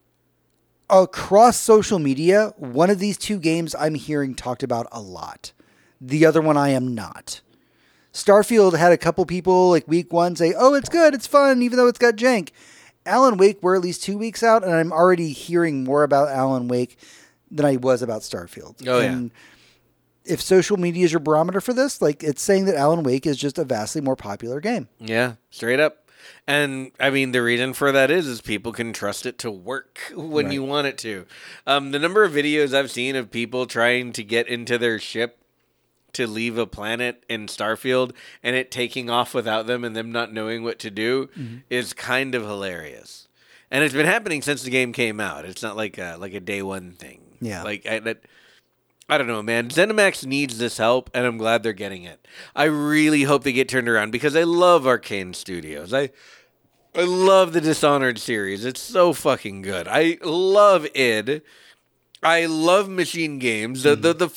across social media, one of these 2 games I'm hearing talked about a lot. The other one I am not. Starfield had a couple people like week 1 say, oh, it's good, it's fun, even though it's got jank. Alan Wake, we're at least 2 weeks out, and I'm already hearing more about Alan Wake than I was about Starfield. Oh, and if social media is your barometer for this, like it's saying that Alan Wake is just a vastly more popular game. Yeah, straight up. And I mean, the reason for that is people can trust it to work when you want it to. The number of videos I've seen of people trying to get into their ship to leave a planet in Starfield and it taking off without them and them not knowing what to do is kind of hilarious. And it's been happening since the game came out. It's not like a day one thing. Yeah. I don't know, man. ZeniMax needs this help, and I'm glad they're getting it. I really hope they get turned around because I love Arcane Studios. I love the Dishonored series. It's so fucking good. I love id. I love Machine Games. The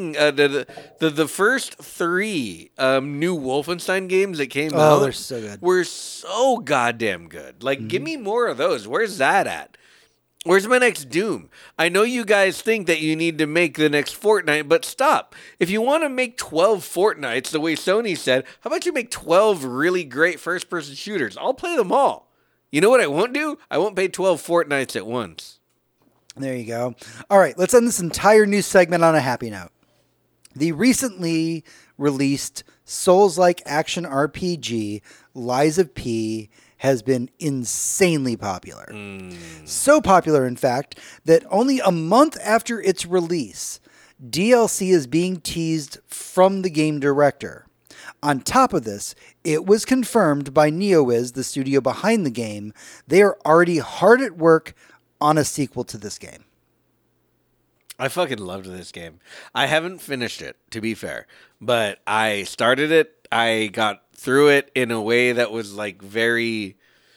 first 3 new Wolfenstein games that came out they're so good. Were so goddamn good. Like, give me more of those. Where's that at? Where's my next Doom? I know you guys think that you need to make the next Fortnite, but stop. If you want to make 12 Fortnites the way Sony said, how about you make 12 really great first-person shooters? I'll play them all. You know what I won't do? I won't play 12 Fortnites at once. There you go. All right, let's end this entire news segment on a happy note. The recently released Souls-like action RPG, Lies of P, has been insanely popular. So popular, in fact, that only a month after its release, DLC is being teased from the game director. On top of this, it was confirmed by NeoWiz, the studio behind the game, they are already hard at work on a sequel to this game. I fucking loved this game. I haven't finished it, to be fair, but I started it. I got through it in a way that was like very,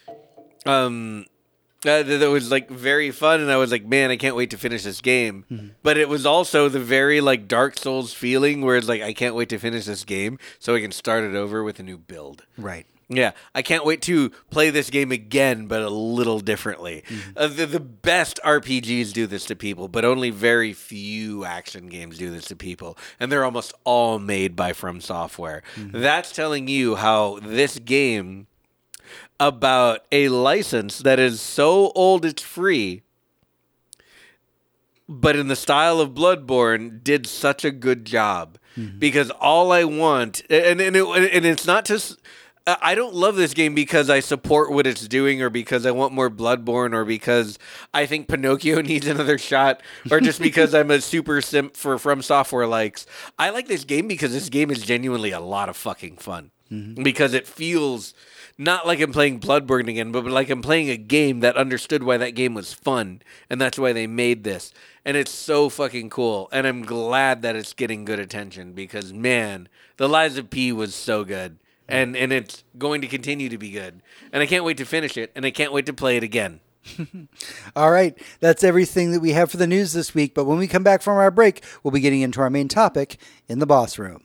that was like very fun, and I was like, man, I can't wait to finish this game. Mm-hmm. But it was also the very like Dark Souls feeling, where it's like I can't wait to finish this game so I can start it over with a new build. Right. Yeah, I can't wait to play this game again, but a little differently. Mm-hmm. The best RPGs do this to people, but only very few action games do this to people. And they're almost all made by From Software. Mm-hmm. That's telling you how this game, about a license that is so old it's free, but in the style of Bloodborne, did such a good job. Mm-hmm. Because all I want, and it's not just... I don't love this game because I support what it's doing or because I want more Bloodborne or because I think Pinocchio needs another shot or just because I'm a super simp for From Software likes. I like this game because this game is genuinely a lot of fucking fun. Mm-hmm. Because it feels not like I'm playing Bloodborne again, but like I'm playing a game that understood why that game was fun, and that's why they made this. And it's so fucking cool, and I'm glad that it's getting good attention because, man, the Lies of P was so good. And it's going to continue to be good. And I can't wait to finish it, and I can't wait to play it again. All right. That's everything that we have for the news this week. But when we come back from our break, we'll be getting into our main topic in the Boss Room.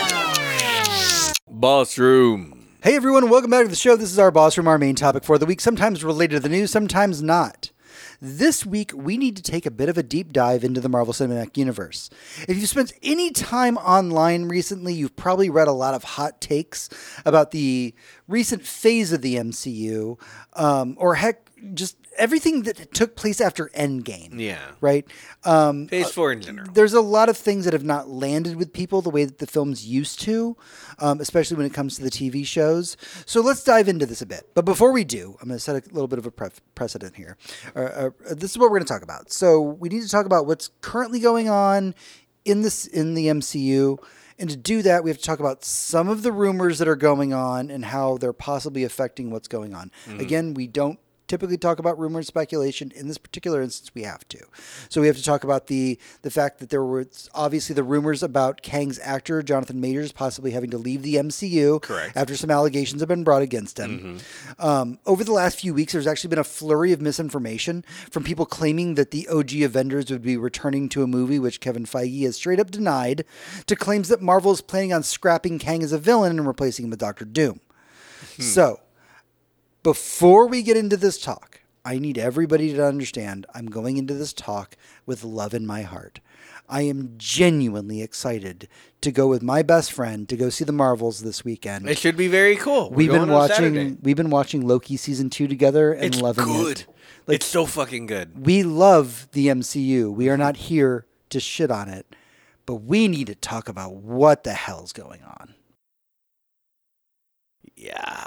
Boss Room. Hey, everyone. Welcome back to the show. This is our Boss Room, our main topic for the week, sometimes related to the news, sometimes not. This week, we need to take a bit of a deep dive into the Marvel Cinematic Universe. If you've spent any time online recently, you've probably read a lot of hot takes about the recent phase of the MCU, or heck, just everything that took place after Endgame. Yeah. Right? Phase 4 in general. There's a lot of things that have not landed with people the way that the films used to, especially when it comes to the TV shows. So let's dive into this a bit. But before we do, I'm going to set a little bit of a precedent here. This is what we're going to talk about. So we need to talk about what's currently going on in the MCU. And to do that, we have to talk about some of the rumors that are going on and how they're possibly affecting what's going on. Mm-hmm. Again, we don't typically talk about rumor and speculation. In this particular instance, we have to. So we have to talk about the fact that there were obviously the rumors about Kang's actor, Jonathan Majors, possibly having to leave the MCU. Correct. After some allegations have been brought against him. Mm-hmm. Over the last few weeks, there's actually been a flurry of misinformation from people claiming that the OG Avengers would be returning to a movie, which Kevin Feige has straight up denied, to claims that Marvel is planning on scrapping Kang as a villain and replacing him with Dr. Doom. So, before we get into this talk, I need everybody to understand I'm going into this talk with love in my heart. I am genuinely excited to go with my best friend to go see the Marvels this weekend. It should be very cool. We've been watching Loki season 2 together and loving it. It's so fucking good. We love the MCU. We are not here to shit on it, but we need to talk about what the hell's going on. Yeah.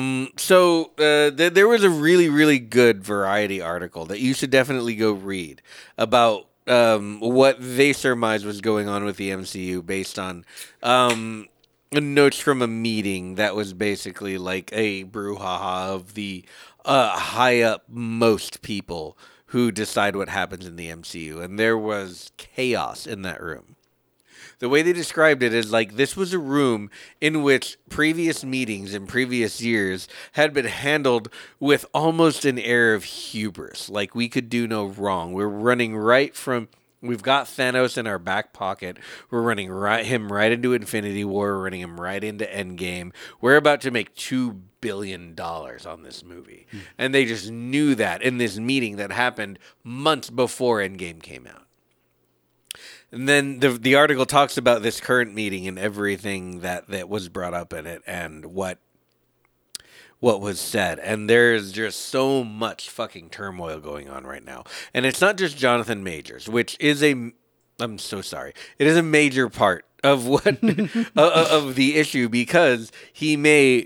There was a really, really good Variety article that you should definitely go read about what they surmised was going on with the MCU based on notes from a meeting that was basically like a brouhaha of the high up most people who decide what happens in the MCU. And there was chaos in that room. The way they described it is like this was a room in which previous meetings in previous years had been handled with almost an air of hubris. Like we could do no wrong. We're running right from... We've got Thanos in our back pocket. We're running him right into Infinity War. We're running him right into Endgame. We're about to make $2 billion on this movie. And they just knew that in this meeting that happened months before Endgame came out. And then the article talks about this current meeting and everything that was brought up in it and what was said. And there's just so much fucking turmoil going on right now. And it's not just Jonathan Majors, which is I'm so sorry. It is a major part of what of the issue because he may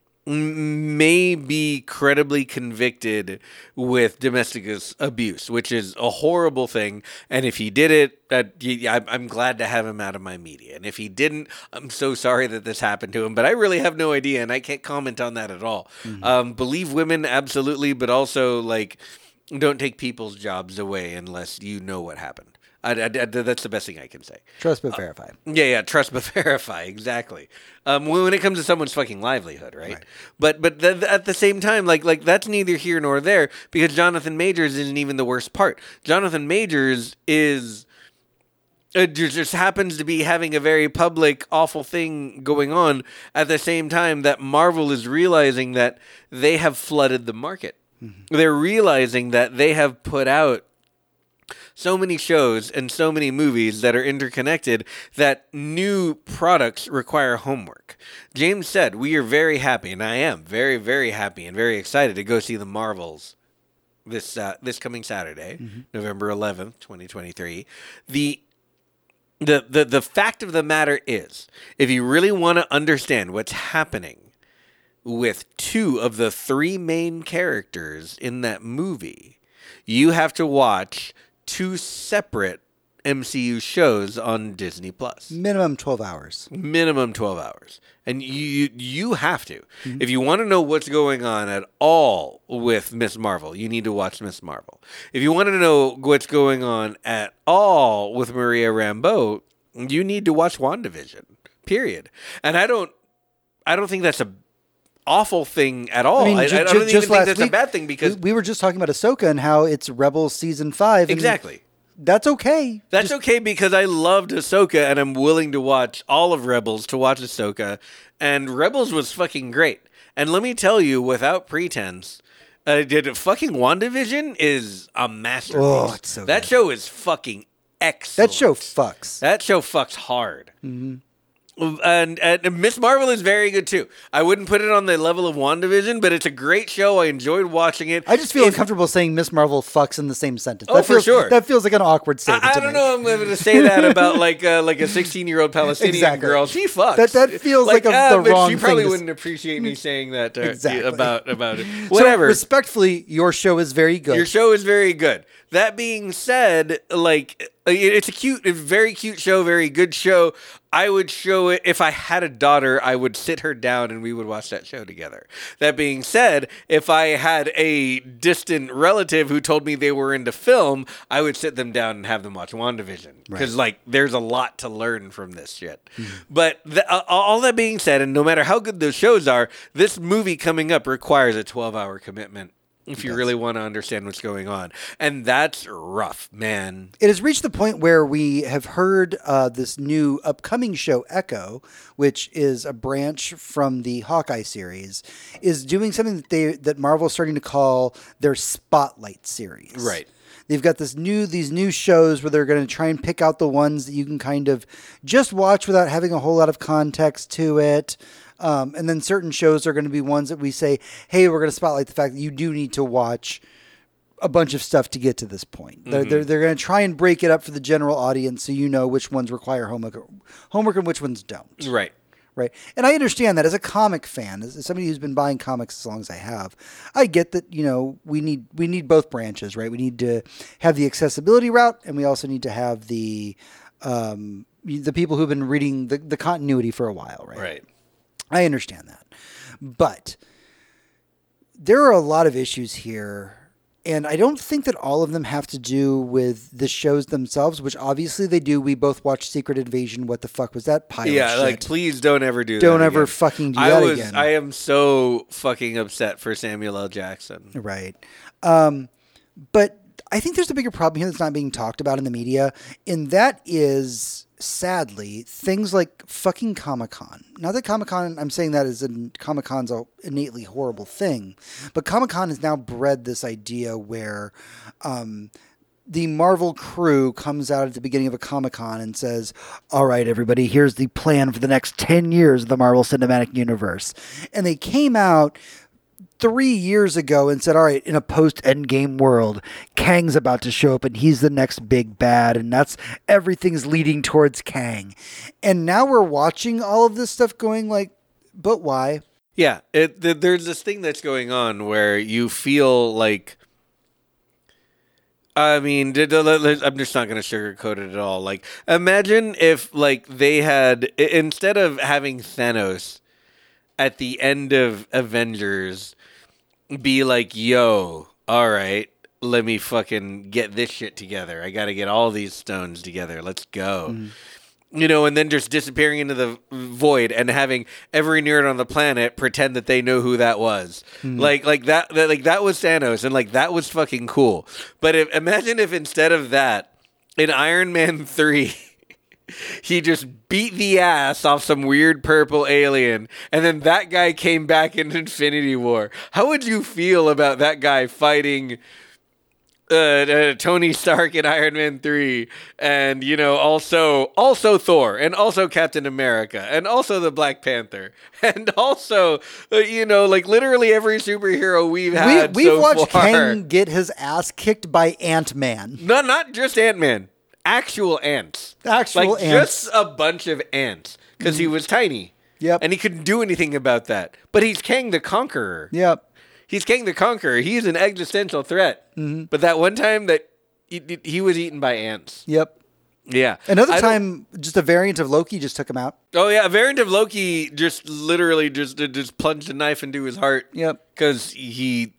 be credibly convicted with domestic abuse, which is a horrible thing. And if he did it, I'm glad to have him out of my media. And if he didn't, I'm so sorry that this happened to him. But I really have no idea, and I can't comment on that at all. Believe women, absolutely, but also, like, don't take people's jobs away unless you know what happened. That's the best thing I can say. Trust but verify. Yeah, trust but verify, exactly. When it comes to someone's fucking livelihood, right? But at the same time, like that's neither here nor there because Jonathan Majors isn't even the worst part. Jonathan Majors is just happens to be having a very public, awful thing going on at the same time that Marvel is realizing that they have flooded the market. They're realizing that they have put out so many shows and so many movies that are interconnected that new products require homework. James said, we are very happy, and I am very, very happy and very excited to go see the Marvels this coming Saturday, November 11th, 2023. The fact of the matter is, if you really want to understand what's happening with two of the three main characters in that movie, you have to watch two separate MCU shows on Disney Plus. Minimum 12 hours. Minimum 12 hours. And you have to. If you want to know what's going on at all with Ms. Marvel, you need to watch Ms. Marvel. If you want to know what's going on at all with Maria Rambeau, you need to watch WandaVision. Period. And I don't think that's a awful thing at all. I don't even think that's a bad thing because we were just talking about Ahsoka and how it's Rebels season 5. Exactly. That's okay. That's okay because I loved Ahsoka and I'm willing to watch all of Rebels to watch Ahsoka. And Rebels was fucking great. And let me tell you, without pretense, fucking WandaVision is a masterpiece. Oh, it's so that good. show is fucking excellent. That show fucks. That show fucks hard. And Miss Marvel is very good too. I wouldn't put it on the level of WandaVision, but it's a great show. I enjoyed watching it. I just feel uncomfortable saying Miss Marvel fucks in the same sentence. Oh, for sure. That feels like an awkward statement. I don't know. I'm going to say that about like a 16-year-old Palestinian girl. She fucks. That feels like the wrong but thing. She probably wouldn't appreciate me saying that Exactly. about it. Whatever. So, respectfully, your show is very good. Your show is very good. That being said, like it's a very cute show, very good show. I would show it if I had a daughter. I would sit her down and we would watch that show together. That being said, if I had a distant relative who told me they were into film, I would sit them down and have them watch WandaVision because like there's a lot to learn from this shit. But all that being said, and no matter how good those shows are, this movie coming up requires a 12-hour commitment. If you really want to understand what's going on. And that's rough, man. It has reached the point where we have heard this new upcoming show, Echo, which is a branch from the Hawkeye series, is doing something that Marvel's starting to call their Spotlight series. Right. They've got these new shows where they're going to try and pick out the ones that you can kind of just watch without having a whole lot of context to it. And then certain shows are going to be ones that we say, hey, we're going to spotlight the fact that you do need to watch a bunch of stuff to get to this point. They're going to try and break it up for the general audience so you know which ones require homework and which ones don't. Right. Right. And I understand that as a comic fan, as somebody who's been buying comics as long as I have, I get that, we need both branches, right? We need to have the accessibility route, and we also need to have the people who've been reading the continuity for a while, right? Right. I understand that. But there are a lot of issues here. And I don't think that all of them have to do with the shows themselves, which obviously they do. We both watched Secret Invasion. What the fuck was that pile of shit? Please don't ever do that. Don't ever fucking do that again. I am so fucking upset for Samuel L. Jackson. Right. But I think there's a bigger problem here that's not being talked about in the media, and that is, sadly, things like fucking Comic-Con. Not that Comic-Con, I'm saying that as in Comic-Con's an innately horrible thing, but Comic-Con has now bred this idea where the Marvel crew comes out at the beginning of a Comic-Con and says, all right, everybody, here's the plan for the next 10 years of the Marvel Cinematic Universe. And they came out 3 years ago and said, all right, in a post-Endgame world, Kang's about to show up and he's the next big bad, and everything's leading towards Kang. And now we're watching all of this stuff going like, but why? Yeah, there's this thing that's going on where you feel like, I'm just not going to sugarcoat it at all. Like, imagine if, they had, instead of having Thanos at the end of Avengers be like, yo, all right, let me fucking get this shit together. I got to get all these stones together. Let's go. And then just disappearing into the void and having every nerd on the planet pretend that they know who that was. Like that was Thanos, and that was fucking cool. But imagine if instead of that, in Iron Man 3, he just beat the ass off some weird purple alien, and then that guy came back in Infinity War. How would you feel about that guy fighting Tony Stark in Iron Man 3, and also Thor, and also Captain America, and also the Black Panther, and also literally every superhero we've had. We've watched far. Kang get his ass kicked by Ant-Man. No, not just Ant-Man. Actual ants. Ants. Just a bunch of ants. Because he was tiny. Yep. And he couldn't do anything about that. But he's Kang the Conqueror. Yep. He's Kang the Conqueror. He's an existential threat. But that one time that he was eaten by ants. Yep. Yeah. Another time, just a variant of Loki just took him out. Oh, yeah. A variant of Loki just literally just plunged a knife into his heart. Yep. Because he,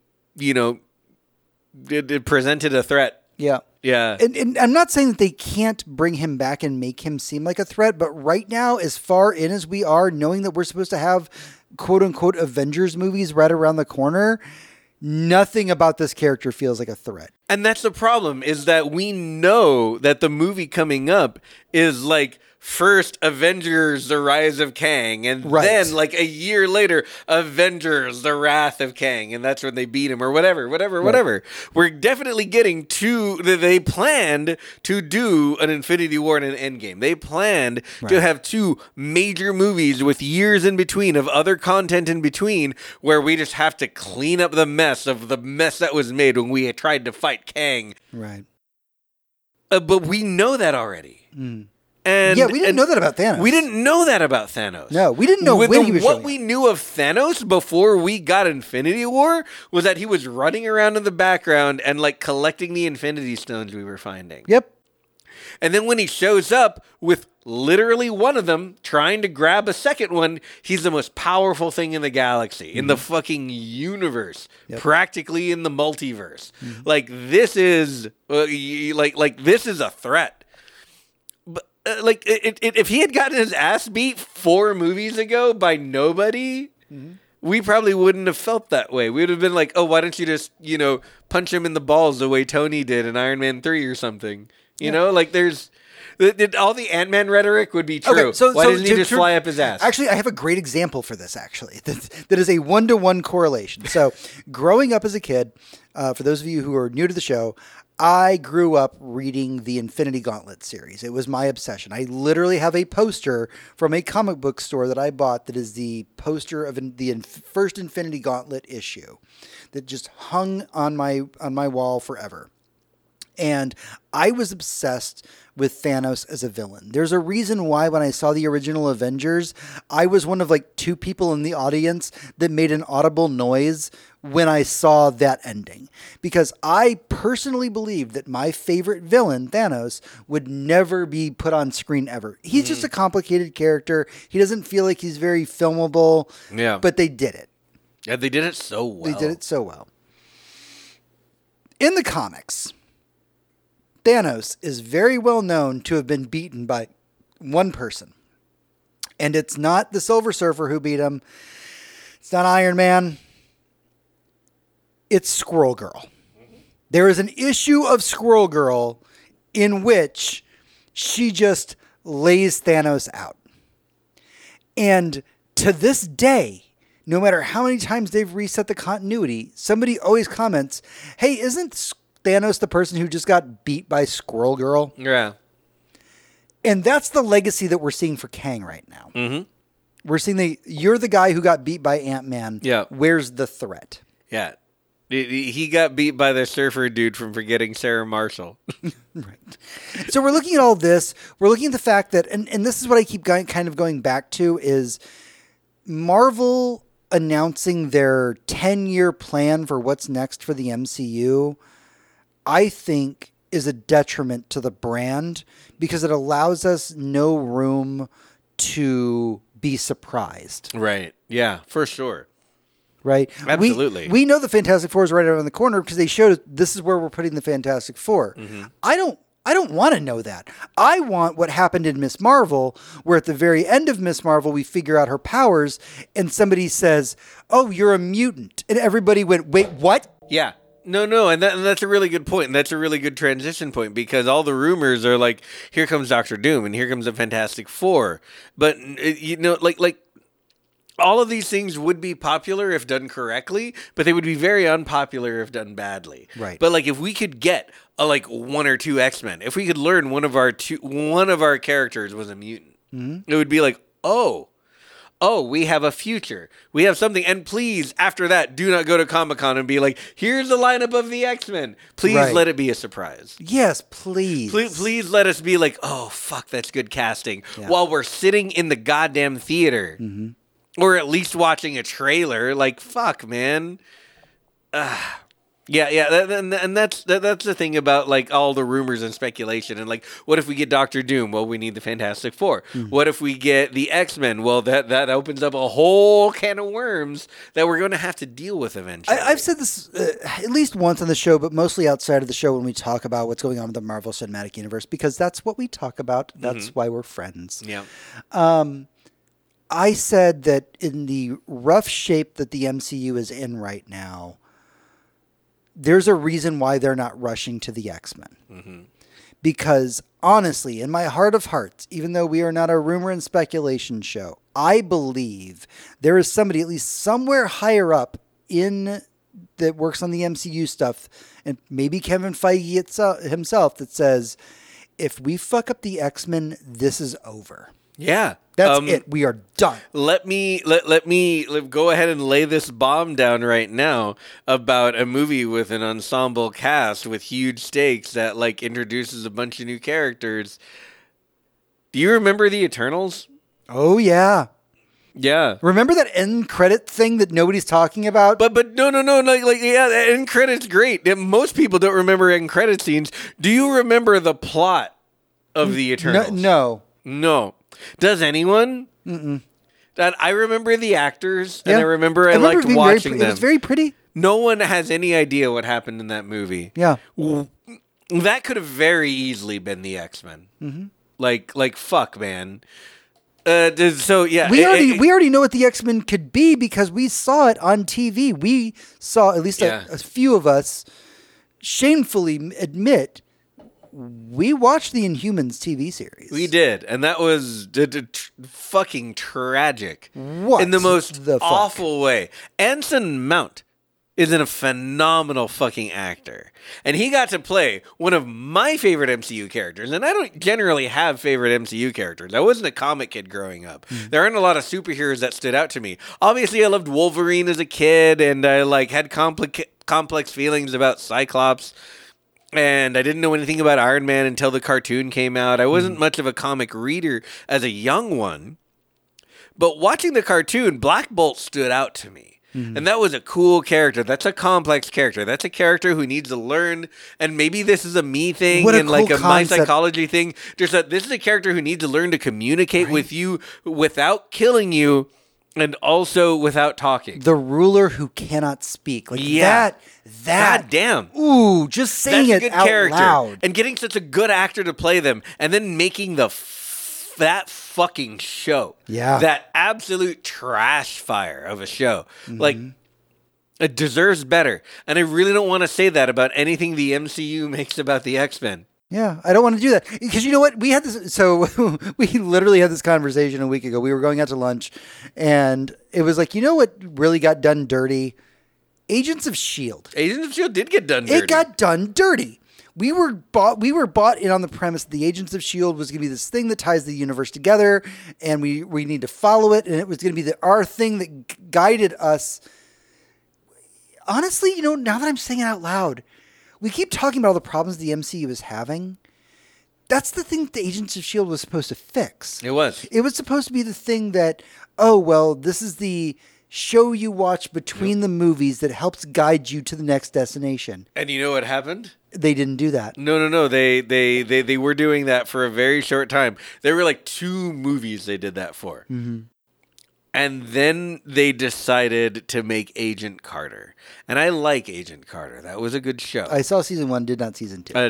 it presented a threat. Yeah. Yeah. And I'm not saying that they can't bring him back and make him seem like a threat, but right now, as far in as we are, knowing that we're supposed to have quote unquote Avengers movies right around the corner, nothing about this character feels like a threat. And that's the problem, is that we know that the movie coming up is first Avengers, The Rise of Kang, and then a year later, Avengers, The Wrath of Kang, and that's when they beat him, or whatever. We're definitely getting they planned to do an Infinity War and an Endgame. They planned to have two major movies with years in between of other content in between, where we just have to clean up the mess that was made when we had tried to fight Kang. Right. But we know that already. And we didn't know that about Thanos. We didn't know that about Thanos. No, we didn't know when he was What we knew of Thanos before we got Infinity War was that he was running around in the background and collecting the Infinity Stones we were finding. Yep. And then when he shows up with literally one of them trying to grab a second one, he's the most powerful thing in the galaxy, in the fucking universe, practically in the multiverse. This is this is a threat. If he had gotten his ass beat 4 movies ago by nobody, we probably wouldn't have felt that way. We would have been like, oh, why don't you just, punch him in the balls the way Tony did in Iron Man 3 or something? There's all the Ant-Man rhetoric would be true. Okay, why doesn't he just fly up his ass? Actually, I have a great example for this, actually. That is a 1-to-1 correlation. So growing up as a kid, for those of you who are new to the show, I grew up reading the Infinity Gauntlet series. It was my obsession. I literally have a poster from a comic book store that I bought that is the poster of the first Infinity Gauntlet issue that just hung on my wall forever. And I was obsessed with Thanos as a villain. There's a reason why when I saw the original Avengers, I was one of like 2 people in the audience that made an audible noise when I saw that ending. Because I personally believe that my favorite villain, Thanos, would never be put on screen ever. He's just a complicated character. He doesn't feel like he's very filmable. Yeah. But they did it. Yeah, they did it so well. They did it so well. In the comics, Thanos is very well known to have been beaten by one person. And it's not the Silver Surfer who beat him. It's not Iron Man. It's Squirrel Girl. There is an issue of Squirrel Girl in which she just lays Thanos out. And to this day, no matter how many times they've reset the continuity, somebody always comments, hey, isn't Thanos the person who just got beat by Squirrel Girl? Yeah. And that's the legacy that we're seeing for Kang right now. Mm-hmm. We're seeing you're the guy who got beat by Ant-Man. Yeah. Where's the threat? Yeah. He got beat by the surfer dude from forgetting Sarah Marshall. Right. So we're looking at all this. We're looking at the fact that, and this is what I keep kind of going back to, is Marvel announcing their 10-year plan for what's next for the MCU, I think is a detriment to the brand because it allows us no room to be surprised. Right. Yeah, for sure. Right? Absolutely. We know the Fantastic Four is right around the corner because they showed us this is where we're putting the Fantastic Four. Mm-hmm. I don't want to know that. I want what happened in Miss Marvel, where at the very end of Miss Marvel, we figure out her powers and somebody says, oh, you're a mutant. And everybody went, wait, what? Yeah. No, and that's a really good point. And that's a really good transition point because all the rumors are like, here comes Doctor Doom and here comes the Fantastic Four. But, like all of these things would be popular if done correctly, but they would be very unpopular if done badly. Right. But like if we could get like 1 or 2 X-Men, if we could learn one of our characters was a mutant, it would be like, oh, we have a future. We have something. And please, after that, do not go to Comic-Con and be like, here's the lineup of the X-Men. Please let it be a surprise. Yes, please. Please let us be like, oh, fuck, that's good casting. Yeah. While we're sitting in the goddamn theater. Mm-hmm. Or at least watching a trailer. Like, fuck, man. Yeah, and that's the thing about like all the rumors and speculation. And like, what if we get Doctor Doom? Well, we need the Fantastic Four. Mm-hmm. What if we get the X-Men? Well, that opens up a whole can of worms that we're going to have to deal with eventually. I've said this at least once on the show, but mostly outside of the show when we talk about what's going on with the Marvel Cinematic Universe, because that's what we talk about. That's why we're friends. Yeah. I said that in the rough shape that the MCU is in right now, there's a reason why they're not rushing to the X-Men. Mm-hmm. Because honestly, in my heart of hearts, even though we are not a rumor and speculation show, I believe there is somebody, at least somewhere higher up that works on the MCU stuff, and maybe Kevin Feige himself, that says, if we fuck up the X-Men, this is over. Yeah. That's it. We are done. Let me go ahead and lay this bomb down right now about a movie with an ensemble cast with huge stakes that like introduces a bunch of new characters. Do you remember the Eternals? Oh yeah. Yeah. Remember that end credit thing that nobody's talking about? But no, like yeah, end credits great. Most people don't remember end credit scenes. Do you remember the plot of the Eternals? No. Does anyone? Mm-mm. That I remember the actors, and I remember I liked watching them. It was very pretty. No one has any idea what happened in that movie. Yeah. That could have very easily been the X-Men. Mm-hmm. Like fuck, man. So yeah, we already know what the X-Men could be because we saw it on TV. We saw at least a few of us shamefully admit we watched the Inhumans TV series. We did, and that was fucking tragic. What? In the most awful way. Anson Mount is a phenomenal fucking actor. And he got to play one of my favorite MCU characters. And I don't generally have favorite MCU characters. I wasn't a comic kid growing up. Mm-hmm. There aren't a lot of superheroes that stood out to me. Obviously, I loved Wolverine as a kid, and I like had complex feelings about Cyclops. And I didn't know anything about Iron Man until the cartoon came out. I wasn't much of a comic reader as a young one. But watching the cartoon, Black Bolt stood out to me. And that was a cool character. That's a complex character. That's a character who needs to learn. And maybe this is a me thing and cool like a my concept. psychology thing. This is a character who needs to learn to communicate with you without killing you and also without talking. The ruler who cannot speak. Like that. God damn. Ooh, just saying That's a it good out character. loud. And getting such a good actor to play them and then making that fucking show. Yeah. That absolute trash fire of a show. Like, it deserves better. And I really don't want to say that about anything the MCU makes about the X-Men. Yeah, I don't want to do that because you know what? We had this. So we literally had this conversation a week ago. We were going out to lunch, and it was like, you know what really got done dirty? Agents of S.H.I.E.L.D. Agents of S.H.I.E.L.D. did get done dirty. It got done dirty. We were bought in on the premise that the Agents of S.H.I.E.L.D. was going to be this thing that ties the universe together, and we need to follow it, and it was going to be our thing that guided us. Honestly, you know, now that I'm saying it out loud, we keep talking about all the problems the MCU is having. That's the thing that the Agents of S.H.I.E.L.D. was supposed to fix. It was. It was supposed to be the thing that, oh, well, this is the show you watch between the movies that helps guide you to the next destination. And you know what happened? They didn't do that. No. They were doing that for a very short time. There were like 2 movies they did that for. Mm-hmm. And then they decided to make Agent Carter. And I like Agent Carter. That was a good show. I saw season 1, did not season 2.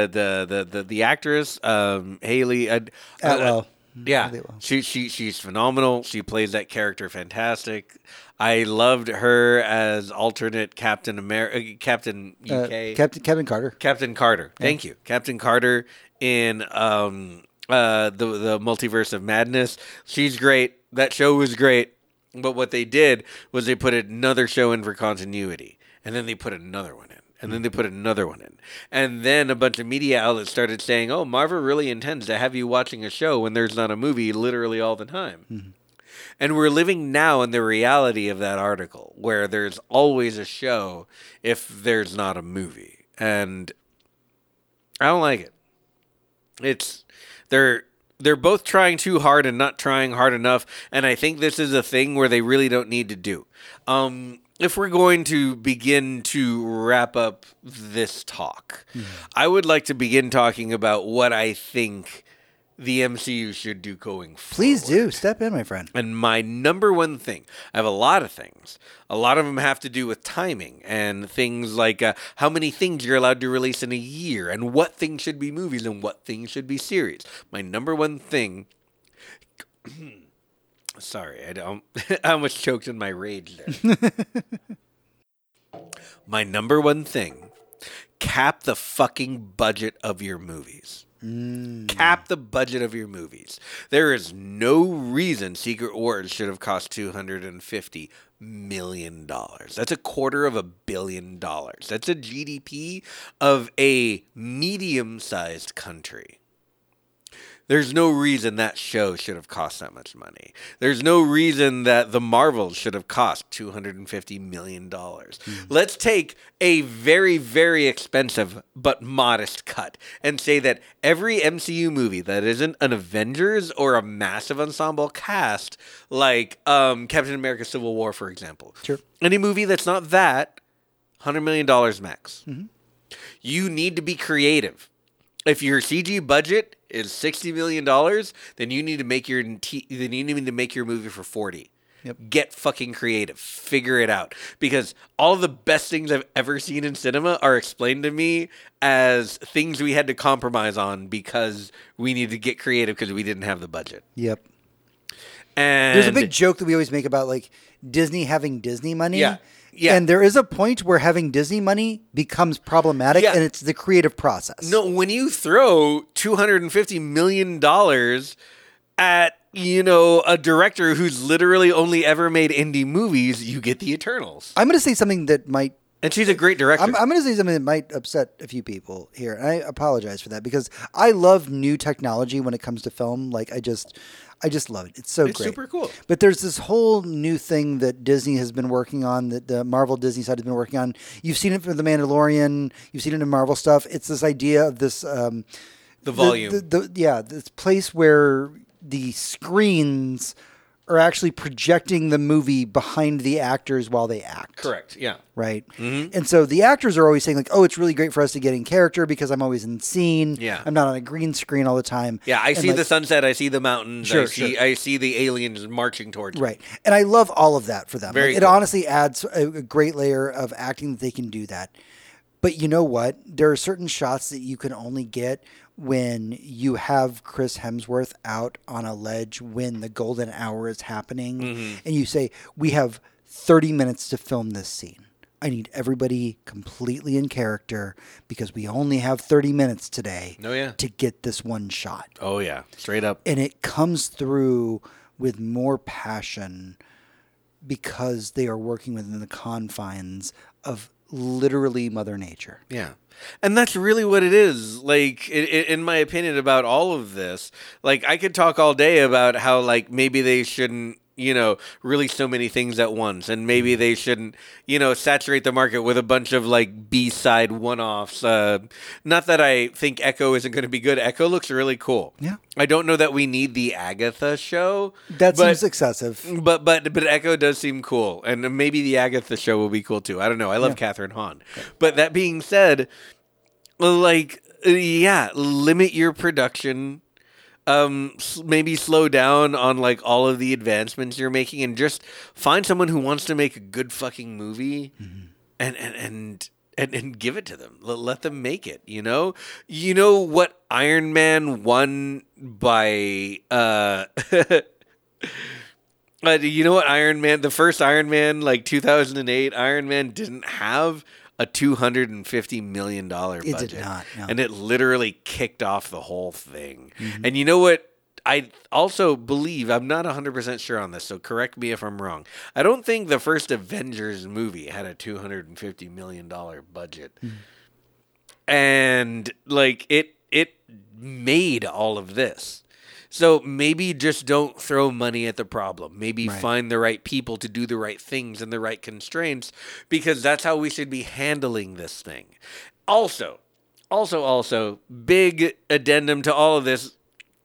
The actress, Haley Atwell. Yeah, she's phenomenal. She plays that character fantastic. I loved her as alternate Captain UK. Captain Carter. Captain Carter. Thank you, Captain Carter in the Multiverse of Madness. She's great. That show was great. But what they did was they put another show in for continuity, and then they put another one in. And then they put another one in. And then a bunch of media outlets started saying, oh, Marvel really intends to have you watching a show when there's not a movie literally all the time. Mm-hmm. And we're living now in the reality of that article where there's always a show if there's not a movie. And I don't like it. They're both trying too hard and not trying hard enough. And I think this is a thing where they really don't need to do. If we're going to begin to wrap up this talk, I would like to begin talking about what I think the MCU should do going forward. Please do. Step in, my friend. And my number one thing, I have a lot of things. A lot of them have to do with timing and things like how many things you're allowed to release in a year and what things should be movies and what things should be series. My number one thing... Sorry, I almost choked in my rage there. My number one thing, cap the fucking budget of your movies. Cap the budget of your movies. There is no reason Secret Wars should have cost $250 million. That's $250 million. That's a GDP of a medium-sized country. There's no reason that show should have cost that much money. There's no reason that the Marvels should have cost $250 million. Let's take a very, very expensive but modest cut and say that every MCU movie that isn't an Avengers or a massive ensemble cast, like Captain America Civil War, for example. Sure. Any movie that's not that, $100 million max. Mm-hmm. You need to be creative. If your CG budget is $60 million, then you need to make your movie for 40. Yep. Get fucking creative. Figure it out. Because all of the best things I've ever seen in cinema are explained to me as things we had to compromise on because we needed to get creative because we didn't have the budget. Yep. And there's a big joke that we always make about like Disney having Disney money. Yeah. Yeah. And there is a point where having Disney money becomes problematic, and it's the creative process. No, when you throw $250 million at, a director who's literally only ever made indie movies, you get the Eternals. I'm going to say something that might... And she's a great director. I'm going to say something that might upset a few people here, and I apologize for that, because I love new technology when it comes to film. Like, I I just love it. It's so It's great. super cool. But there's this whole new thing that Disney has been working on, that the Marvel Disney side has been working on. You've seen it for The Mandalorian. You've seen it in Marvel stuff. It's this idea of this... The volume. This place where the screens are actually projecting the movie behind the actors while they act. Correct. Yeah. Right? Mm-hmm. And so the actors are always saying, like, oh, it's really great for us to get in character because I'm always in scene. Yeah. I'm not on a green screen all the time. Yeah, I And, see like, the sunset. I see the mountains. Sure, I see the aliens marching towards me. Right. And I love all of that for them. Very It cool. honestly adds a great layer of acting that they can do that. But you know what? There are certain shots that you can only get when you have Chris Hemsworth out on a ledge when the golden hour is happening. Mm-hmm. And you say, we have 30 minutes to film this scene. I need everybody completely in character because we only have 30 minutes today Oh, yeah. to get this one shot. Oh, yeah. Straight up. And it comes through with more passion because they are working within the confines of literally Mother Nature. Yeah. And that's really what it is. Like, in my opinion about all of this, like, I could talk all day about how, like, maybe they shouldn't, release so many things at once. And maybe they shouldn't, saturate the market with a bunch of, like, B-side one-offs. Not that I think Echo isn't going to be good. Echo looks really cool. Yeah. I don't know that we need the Agatha show. That seems excessive. But Echo does seem cool, and maybe the Agatha show will be cool too. I don't know. I love Catherine Hahn. But that being said, like, limit your production. Maybe slow down on like all of the advancements you're making, and just find someone who wants to make a good fucking movie, and give it to them. Let them make it. You know what Iron Man won by you know what Iron Man, the first Iron Man, like 2008 Iron Man, didn't have a $250 million budget. It did not, no. And it literally kicked off the whole thing. Mm-hmm. And you know what? I also believe, I'm not 100% sure on this, so correct me if I'm wrong. I don't think the first Avengers movie had a $250 million budget. Mm-hmm. And like it made all of this. So maybe just don't throw money at the problem. Maybe find the right people to do the right things and the right constraints, because that's how we should be handling this thing. Also, big addendum to all of this,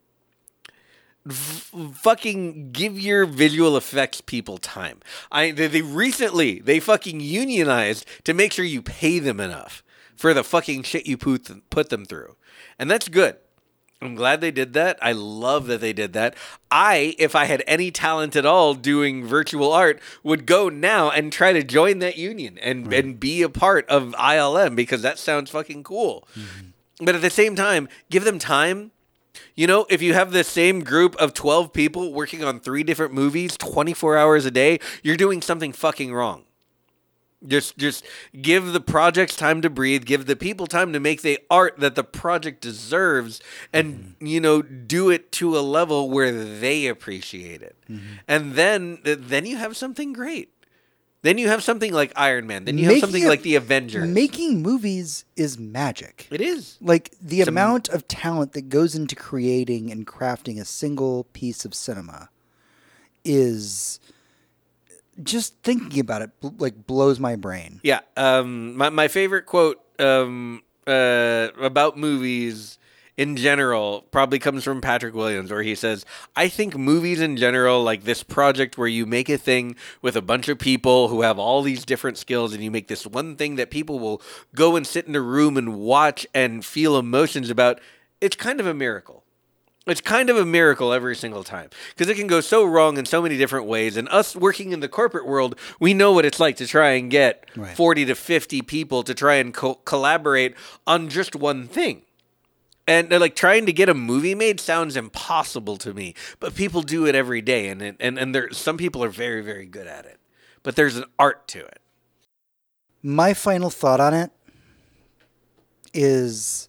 fucking give your visual effects people time. They recently fucking unionized to make sure you pay them enough for the fucking shit you put them through. And that's good. I'm glad they did that. I love that they did that. If I had any talent at all doing virtual art, would go now and try to join that union and be a part of ILM, because that sounds fucking cool. Mm-hmm. But at the same time, give them time. If you have the same group of 12 people working on 3 different movies 24 hours a day, you're doing something fucking wrong. Just give the projects time to breathe, give the people time to make the art that the project deserves, and do it to a level where they appreciate it. Mm-hmm. And then you have something great. Then you have something like Iron Man. Then you have something like the Avengers. Making movies is magic. It is. Like the amount of talent that goes into creating and crafting a single piece of cinema is, just thinking about it, like, blows my brain. Yeah. My favorite quote about movies in general probably comes from Patrick Williams, where he says, I think movies in general, like this project where you make a thing with a bunch of people who have all these different skills, and you make this one thing that people will go and sit in a room and watch and feel emotions about, it's kind of a miracle. It's kind of a miracle every single time, because it can go so wrong in so many different ways. And us working in the corporate world, we know what it's like to try and get 40 to 50 people to try and collaborate on just one thing. And like trying to get a movie made sounds impossible to me, but people do it every day. And some people are very, very good at it, but there's an art to it. My final thought on it is,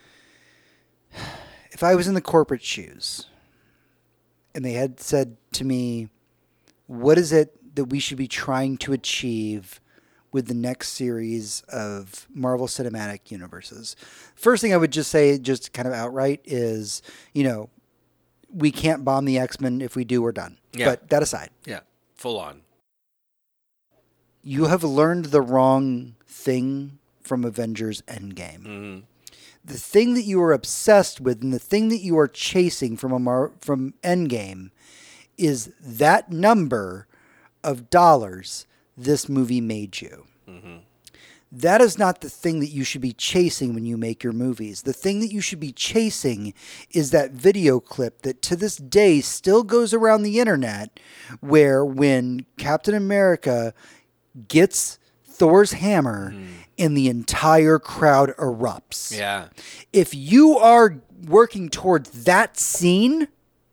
if I was in the corporate shoes and they had said to me, what is it that we should be trying to achieve with the next series of Marvel Cinematic Universes? First thing I would just say, just kind of outright, is, we can't bomb the X-Men. If we do, we're done. Yeah. But that aside. Yeah. Full on. You have learned the wrong thing from Avengers Endgame. Mm-hmm. The thing that you are obsessed with and the thing that you are chasing from Endgame is that number of dollars this movie made you. Mm-hmm. That is not the thing that you should be chasing when you make your movies. The thing that you should be chasing is that video clip that to this day still goes around the internet where when Captain America gets Thor's hammer and the entire crowd erupts. Yeah. If you are working towards that scene,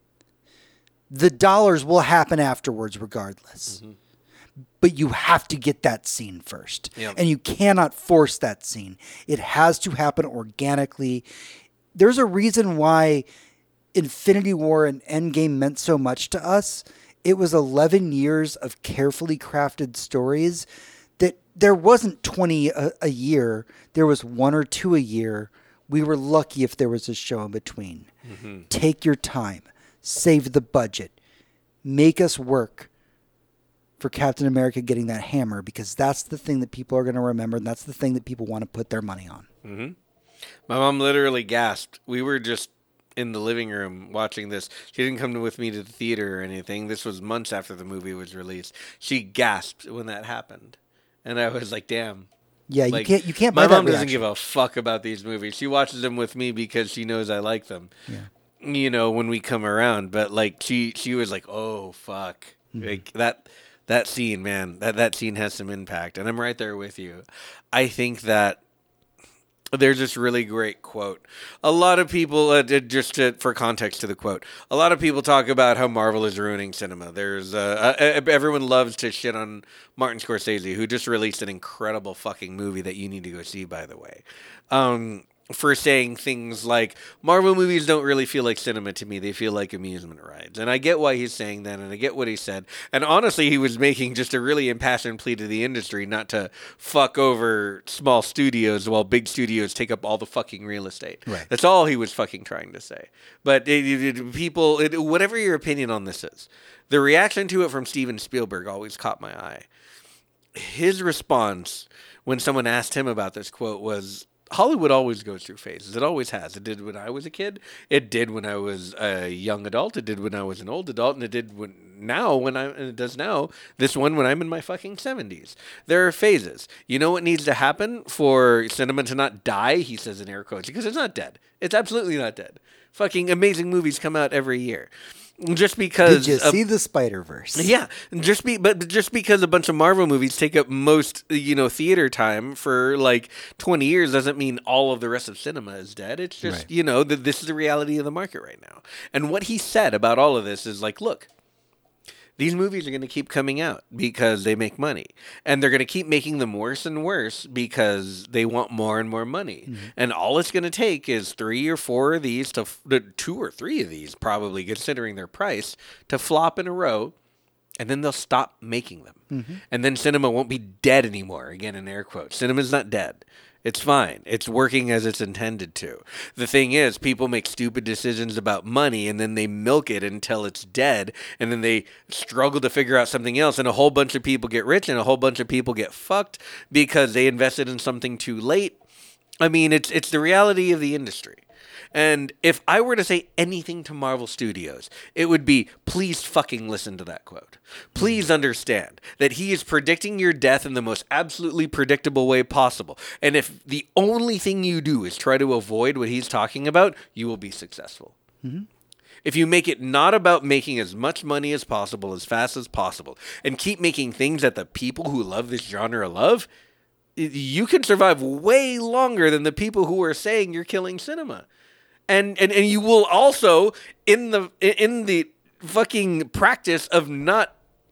the dollars will happen afterwards regardless. Mm-hmm. But you have to get that scene first. Yep. And you cannot force that scene. It has to happen organically. There's a reason why Infinity War and Endgame meant so much to us. It was 11 years of carefully crafted stories that there wasn't 20 a year. There was 1 or 2 a year. We were lucky if there was a show in between. Mm-hmm. Take your time. Save the budget. Make us work for Captain America getting that hammer, because that's the thing that people are going to remember, and that's the thing that people want to put their money on. Mm-hmm. My mom literally gasped. We were just in the living room watching this. She didn't come with me to the theater or anything. This was months after the movie was released. She gasped when that happened. And I was like, damn. Yeah, like, you can't my buy mom that doesn't reaction. give a fuck about these movies. She watches them with me because she knows I like them. Yeah. You know, when we come around. But like she was like, oh fuck. Mm-hmm. Like that scene, man, that scene has some impact, and I'm right there with you. I think that there's this really great quote. A lot of people, for context to the quote, a lot of people talk about how Marvel is ruining cinema. There's everyone loves to shit on Martin Scorsese, who just released an incredible fucking movie that you need to go see, by the way. For saying things like, Marvel movies don't really feel like cinema to me. They feel like amusement rides. And I get why he's saying that, and I get what he said. And honestly, he was making just a really impassioned plea to the industry not to fuck over small studios while big studios take up all the fucking real estate. Right. That's all he was fucking trying to say. But people, whatever your opinion on this is, the reaction to it from Steven Spielberg always caught my eye. His response when someone asked him about this quote was, Hollywood always goes through phases. It always has. It did when I was a kid. It did when I was a young adult. It did when I was an old adult. And it did it does now, this one when I'm in my fucking 70s. There are phases. You know what needs to happen for cinema to not die, he says in air quotes, because it's not dead. It's absolutely not dead. Fucking amazing movies come out every year. Just because did you see the Spider-Verse? Yeah, just because a bunch of Marvel movies take up most theater time for like 20 years doesn't mean all of the rest of cinema is dead. It's just right. This is the reality of the market right now. And what he said about all of this is like, look, these movies are going to keep coming out because they make money. And they're going to keep making them worse and worse because they want more and more money. Mm-hmm. And all it's going to take is 3 or 4 of these, 2 or 3 of these, probably considering their price, to flop in a row. And then they'll stop making them. Mm-hmm. And then cinema won't be dead anymore, again in air quotes. Cinema's not dead. It's fine. It's working as it's intended to. The thing is, people make stupid decisions about money, and then they milk it until it's dead, and then they struggle to figure out something else, and a whole bunch of people get rich, and a whole bunch of people get fucked because they invested in something too late. I mean, it's the reality of the industry. And if I were to say anything to Marvel Studios, it would be, please fucking listen to that quote. Please understand that he is predicting your death in the most absolutely predictable way possible. And if the only thing you do is try to avoid what he's talking about, you will be successful. Mm-hmm. If you make it not about making as much money as possible, as fast as possible, and keep making things that the people who love this genre love, you can survive way longer than the people who are saying you're killing cinema. And you will also, in the fucking practice of not,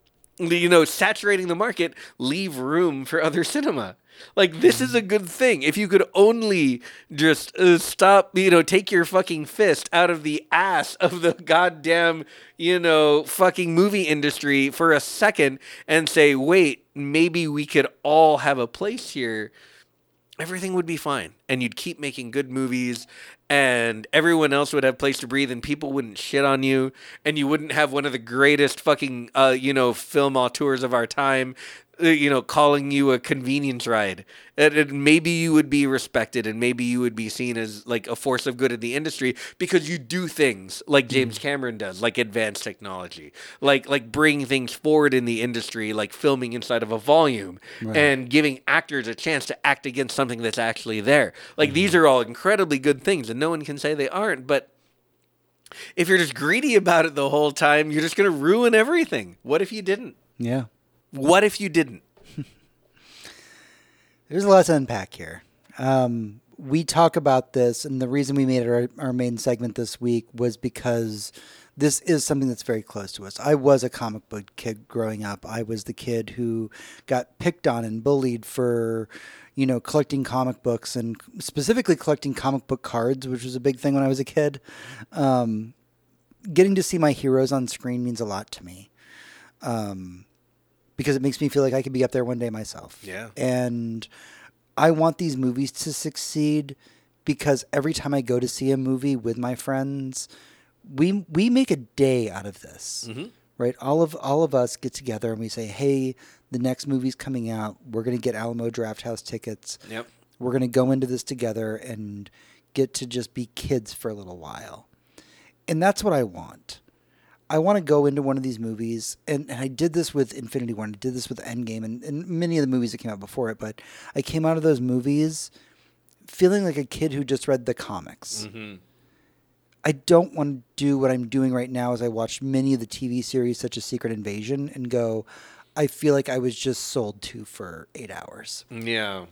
saturating the market, leave room for other cinema. Like, this is a good thing. If you could only just stop, take your fucking fist out of the ass of the goddamn, fucking movie industry for a second and say, wait, maybe we could all have a place here, everything would be fine. and you'd keep making good movies, and everyone else would have place to breathe, and people wouldn't shit on you, and you wouldn't have one of the greatest fucking film auteurs of our time calling you a convenience ride. And maybe you would be respected, and maybe you would be seen as like a force of good in the industry because you do things like James Cameron does, like advanced technology, like bring things forward in the industry, like filming inside of a volume and giving actors a chance to act against something that's actually there. Like these are all incredibly good things, and no one can say they aren't. But if you're just greedy about it the whole time, you're just going to ruin everything. What if you didn't? Yeah. What if you didn't? There's a lot to unpack here. We talk about this, and the reason we made it our main segment this week was because this is something that's very close to us. I was a comic book kid growing up. I was the kid who got picked on and bullied for, collecting comic books, and specifically collecting comic book cards, which was a big thing when I was a kid. Getting to see my heroes on screen means a lot to me. Because it makes me feel like I could be up there one day myself. Yeah. And I want these movies to succeed because every time I go to see a movie with my friends, we make a day out of this. Mm-hmm. Right? All of us get together and we say, hey, the next movie's coming out. We're going to get Alamo Drafthouse tickets. Yep. We're going to go into this together and get to just be kids for a little while. And that's what I want. I want to go into one of these movies, and I did this with Infinity War, and I did this with Endgame, and many of the movies that came out before it, but I came out of those movies feeling like a kid who just read the comics. Mm-hmm. I don't want to do what I'm doing right now as I watch many of the TV series such as Secret Invasion and go, I feel like I was just sold to for 8 hours. Yeah.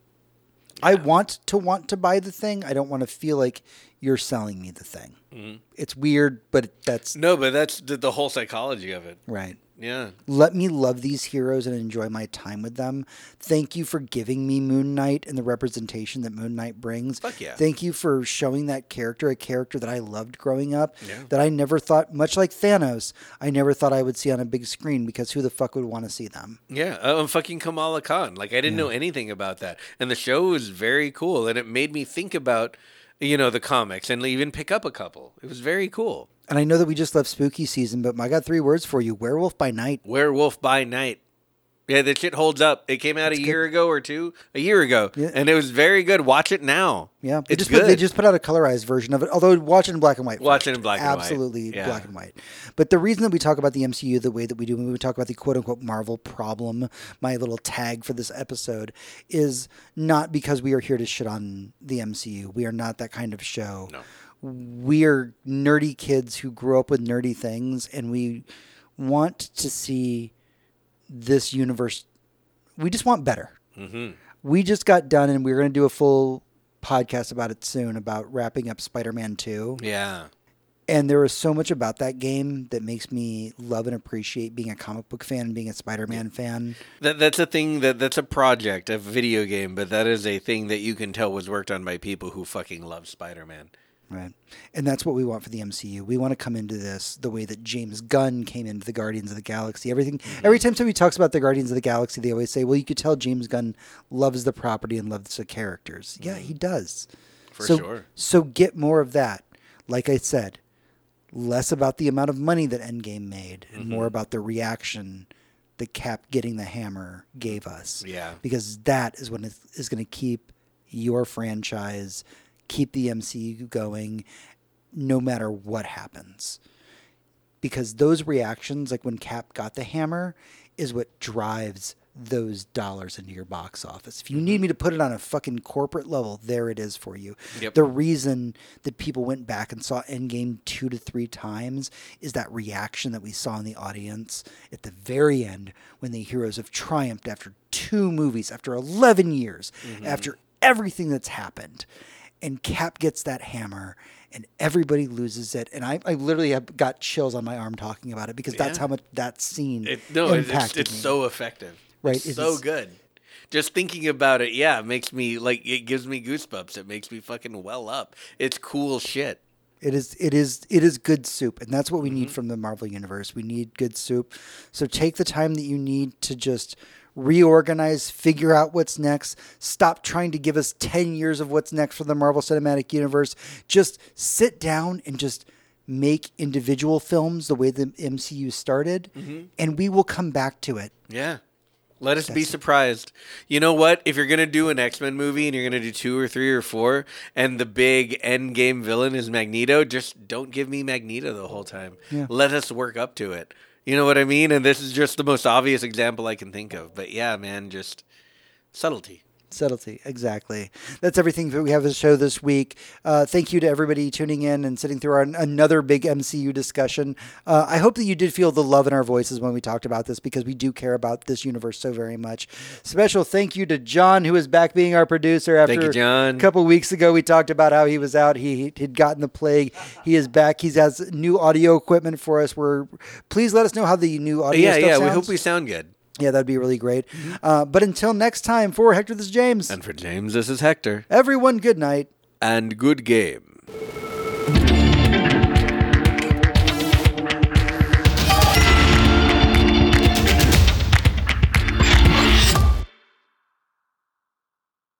I want to buy the thing. I don't want to feel like you're selling me the thing. Mm-hmm. It's weird, but that's... No, but that's the whole psychology of it. Right. Yeah. Let me love these heroes and enjoy my time with them. Thank you for giving me Moon Knight and the representation that Moon Knight brings. Fuck yeah. Thank you for showing that character, a character that I loved growing up, that I never thought, much like Thanos, I never thought I would see on a big screen because who the fuck would want to see them? Yeah, fucking Kamala Khan. Like, I didn't know anything about that. And the show was very cool, and it made me think about, the comics and even pick up a couple. It was very cool. And I know that we just left spooky season, but I got 3 words for you. Werewolf by Night. Werewolf by Night. Yeah, that shit holds up. It came out a year ago or two. A year ago. Yeah. And it was very good. Watch it now. Yeah. They just put out a colorized version of it, although watch it in black and white. Watch it in black and white. Absolutely black and white. But the reason that we talk about the MCU the way that we do when we talk about the quote-unquote Marvel problem, my little tag for this episode, is not because we are here to shit on the MCU. We are not that kind of show. No. We are nerdy kids who grew up with nerdy things, and we want to see this universe. We just want better. Mm-hmm. We just got done, and we're going to do a full podcast about it soon, about wrapping up Spider-Man 2. Yeah. And there is so much about that game that makes me love and appreciate being a comic book fan and being a Spider-Man fan. That's a thing, that's a project, a video game, but that is a thing that you can tell was worked on by people who fucking love Spider-Man. Right. And that's what we want for the MCU. We want to come into this the way that James Gunn came into the Guardians of the Galaxy. Every time somebody talks about the Guardians of the Galaxy, they always say, well, you could tell James Gunn loves the property and loves the characters. Yeah, he does. For sure. So get more of that. Like I said, less about the amount of money that Endgame made and more about the reaction that Cap getting the hammer gave us. Yeah. Because that is what is going to keep your franchise, keep the MCU going no matter what happens. Because those reactions, like when Cap got the hammer, is what drives those dollars into your box office. If you need me to put it on a fucking corporate level, there it is for you. Yep. The reason that people went back and saw Endgame 2 to 3 times is that reaction that we saw in the audience at the very end when the heroes have triumphed after 2 movies, after 11 years, after everything that's happened. And Cap gets that hammer, and everybody loses it. And I literally have got chills on my arm talking about it because that's how much that scene impacted me. It's so effective. Right. It's so good. Just thinking about it, it makes me, it gives me goosebumps. It makes me fucking well up. It's cool shit. It is good soup, and that's what we need from the Marvel Universe. We need good soup. So take the time that you need to just reorganize, figure out what's next, stop trying to give us 10 years of what's next for the Marvel Cinematic Universe. Just sit down and just make individual films the way the MCU started, and we will come back to it. Yeah. Let us be surprised. You know what? If you're going to do an X-Men movie and you're going to do 2 or 3 or 4 and the big end game villain is Magneto, just don't give me Magneto the whole time. Yeah. Let us work up to it. You know what I mean? And this is just the most obvious example I can think of. But yeah, man, just subtlety. Subtlety, exactly. That's everything that we have as a show this week. Thank you to everybody tuning in and sitting through another big MCU discussion. I hope that you did feel the love in our voices when we talked about this, because we do care about this universe so very much. Special thank you to John, who is back being our producer. After Thank you, John. A couple weeks ago, we talked about how he was out. He had gotten the plague. He is back. He has new audio equipment for us. Please let us know how the new audio stuff sounds. We hope we sound good. Yeah, that'd be really great. But until next time, for Hector, this is James. And for James, this is Hector. Everyone, good night. And good game.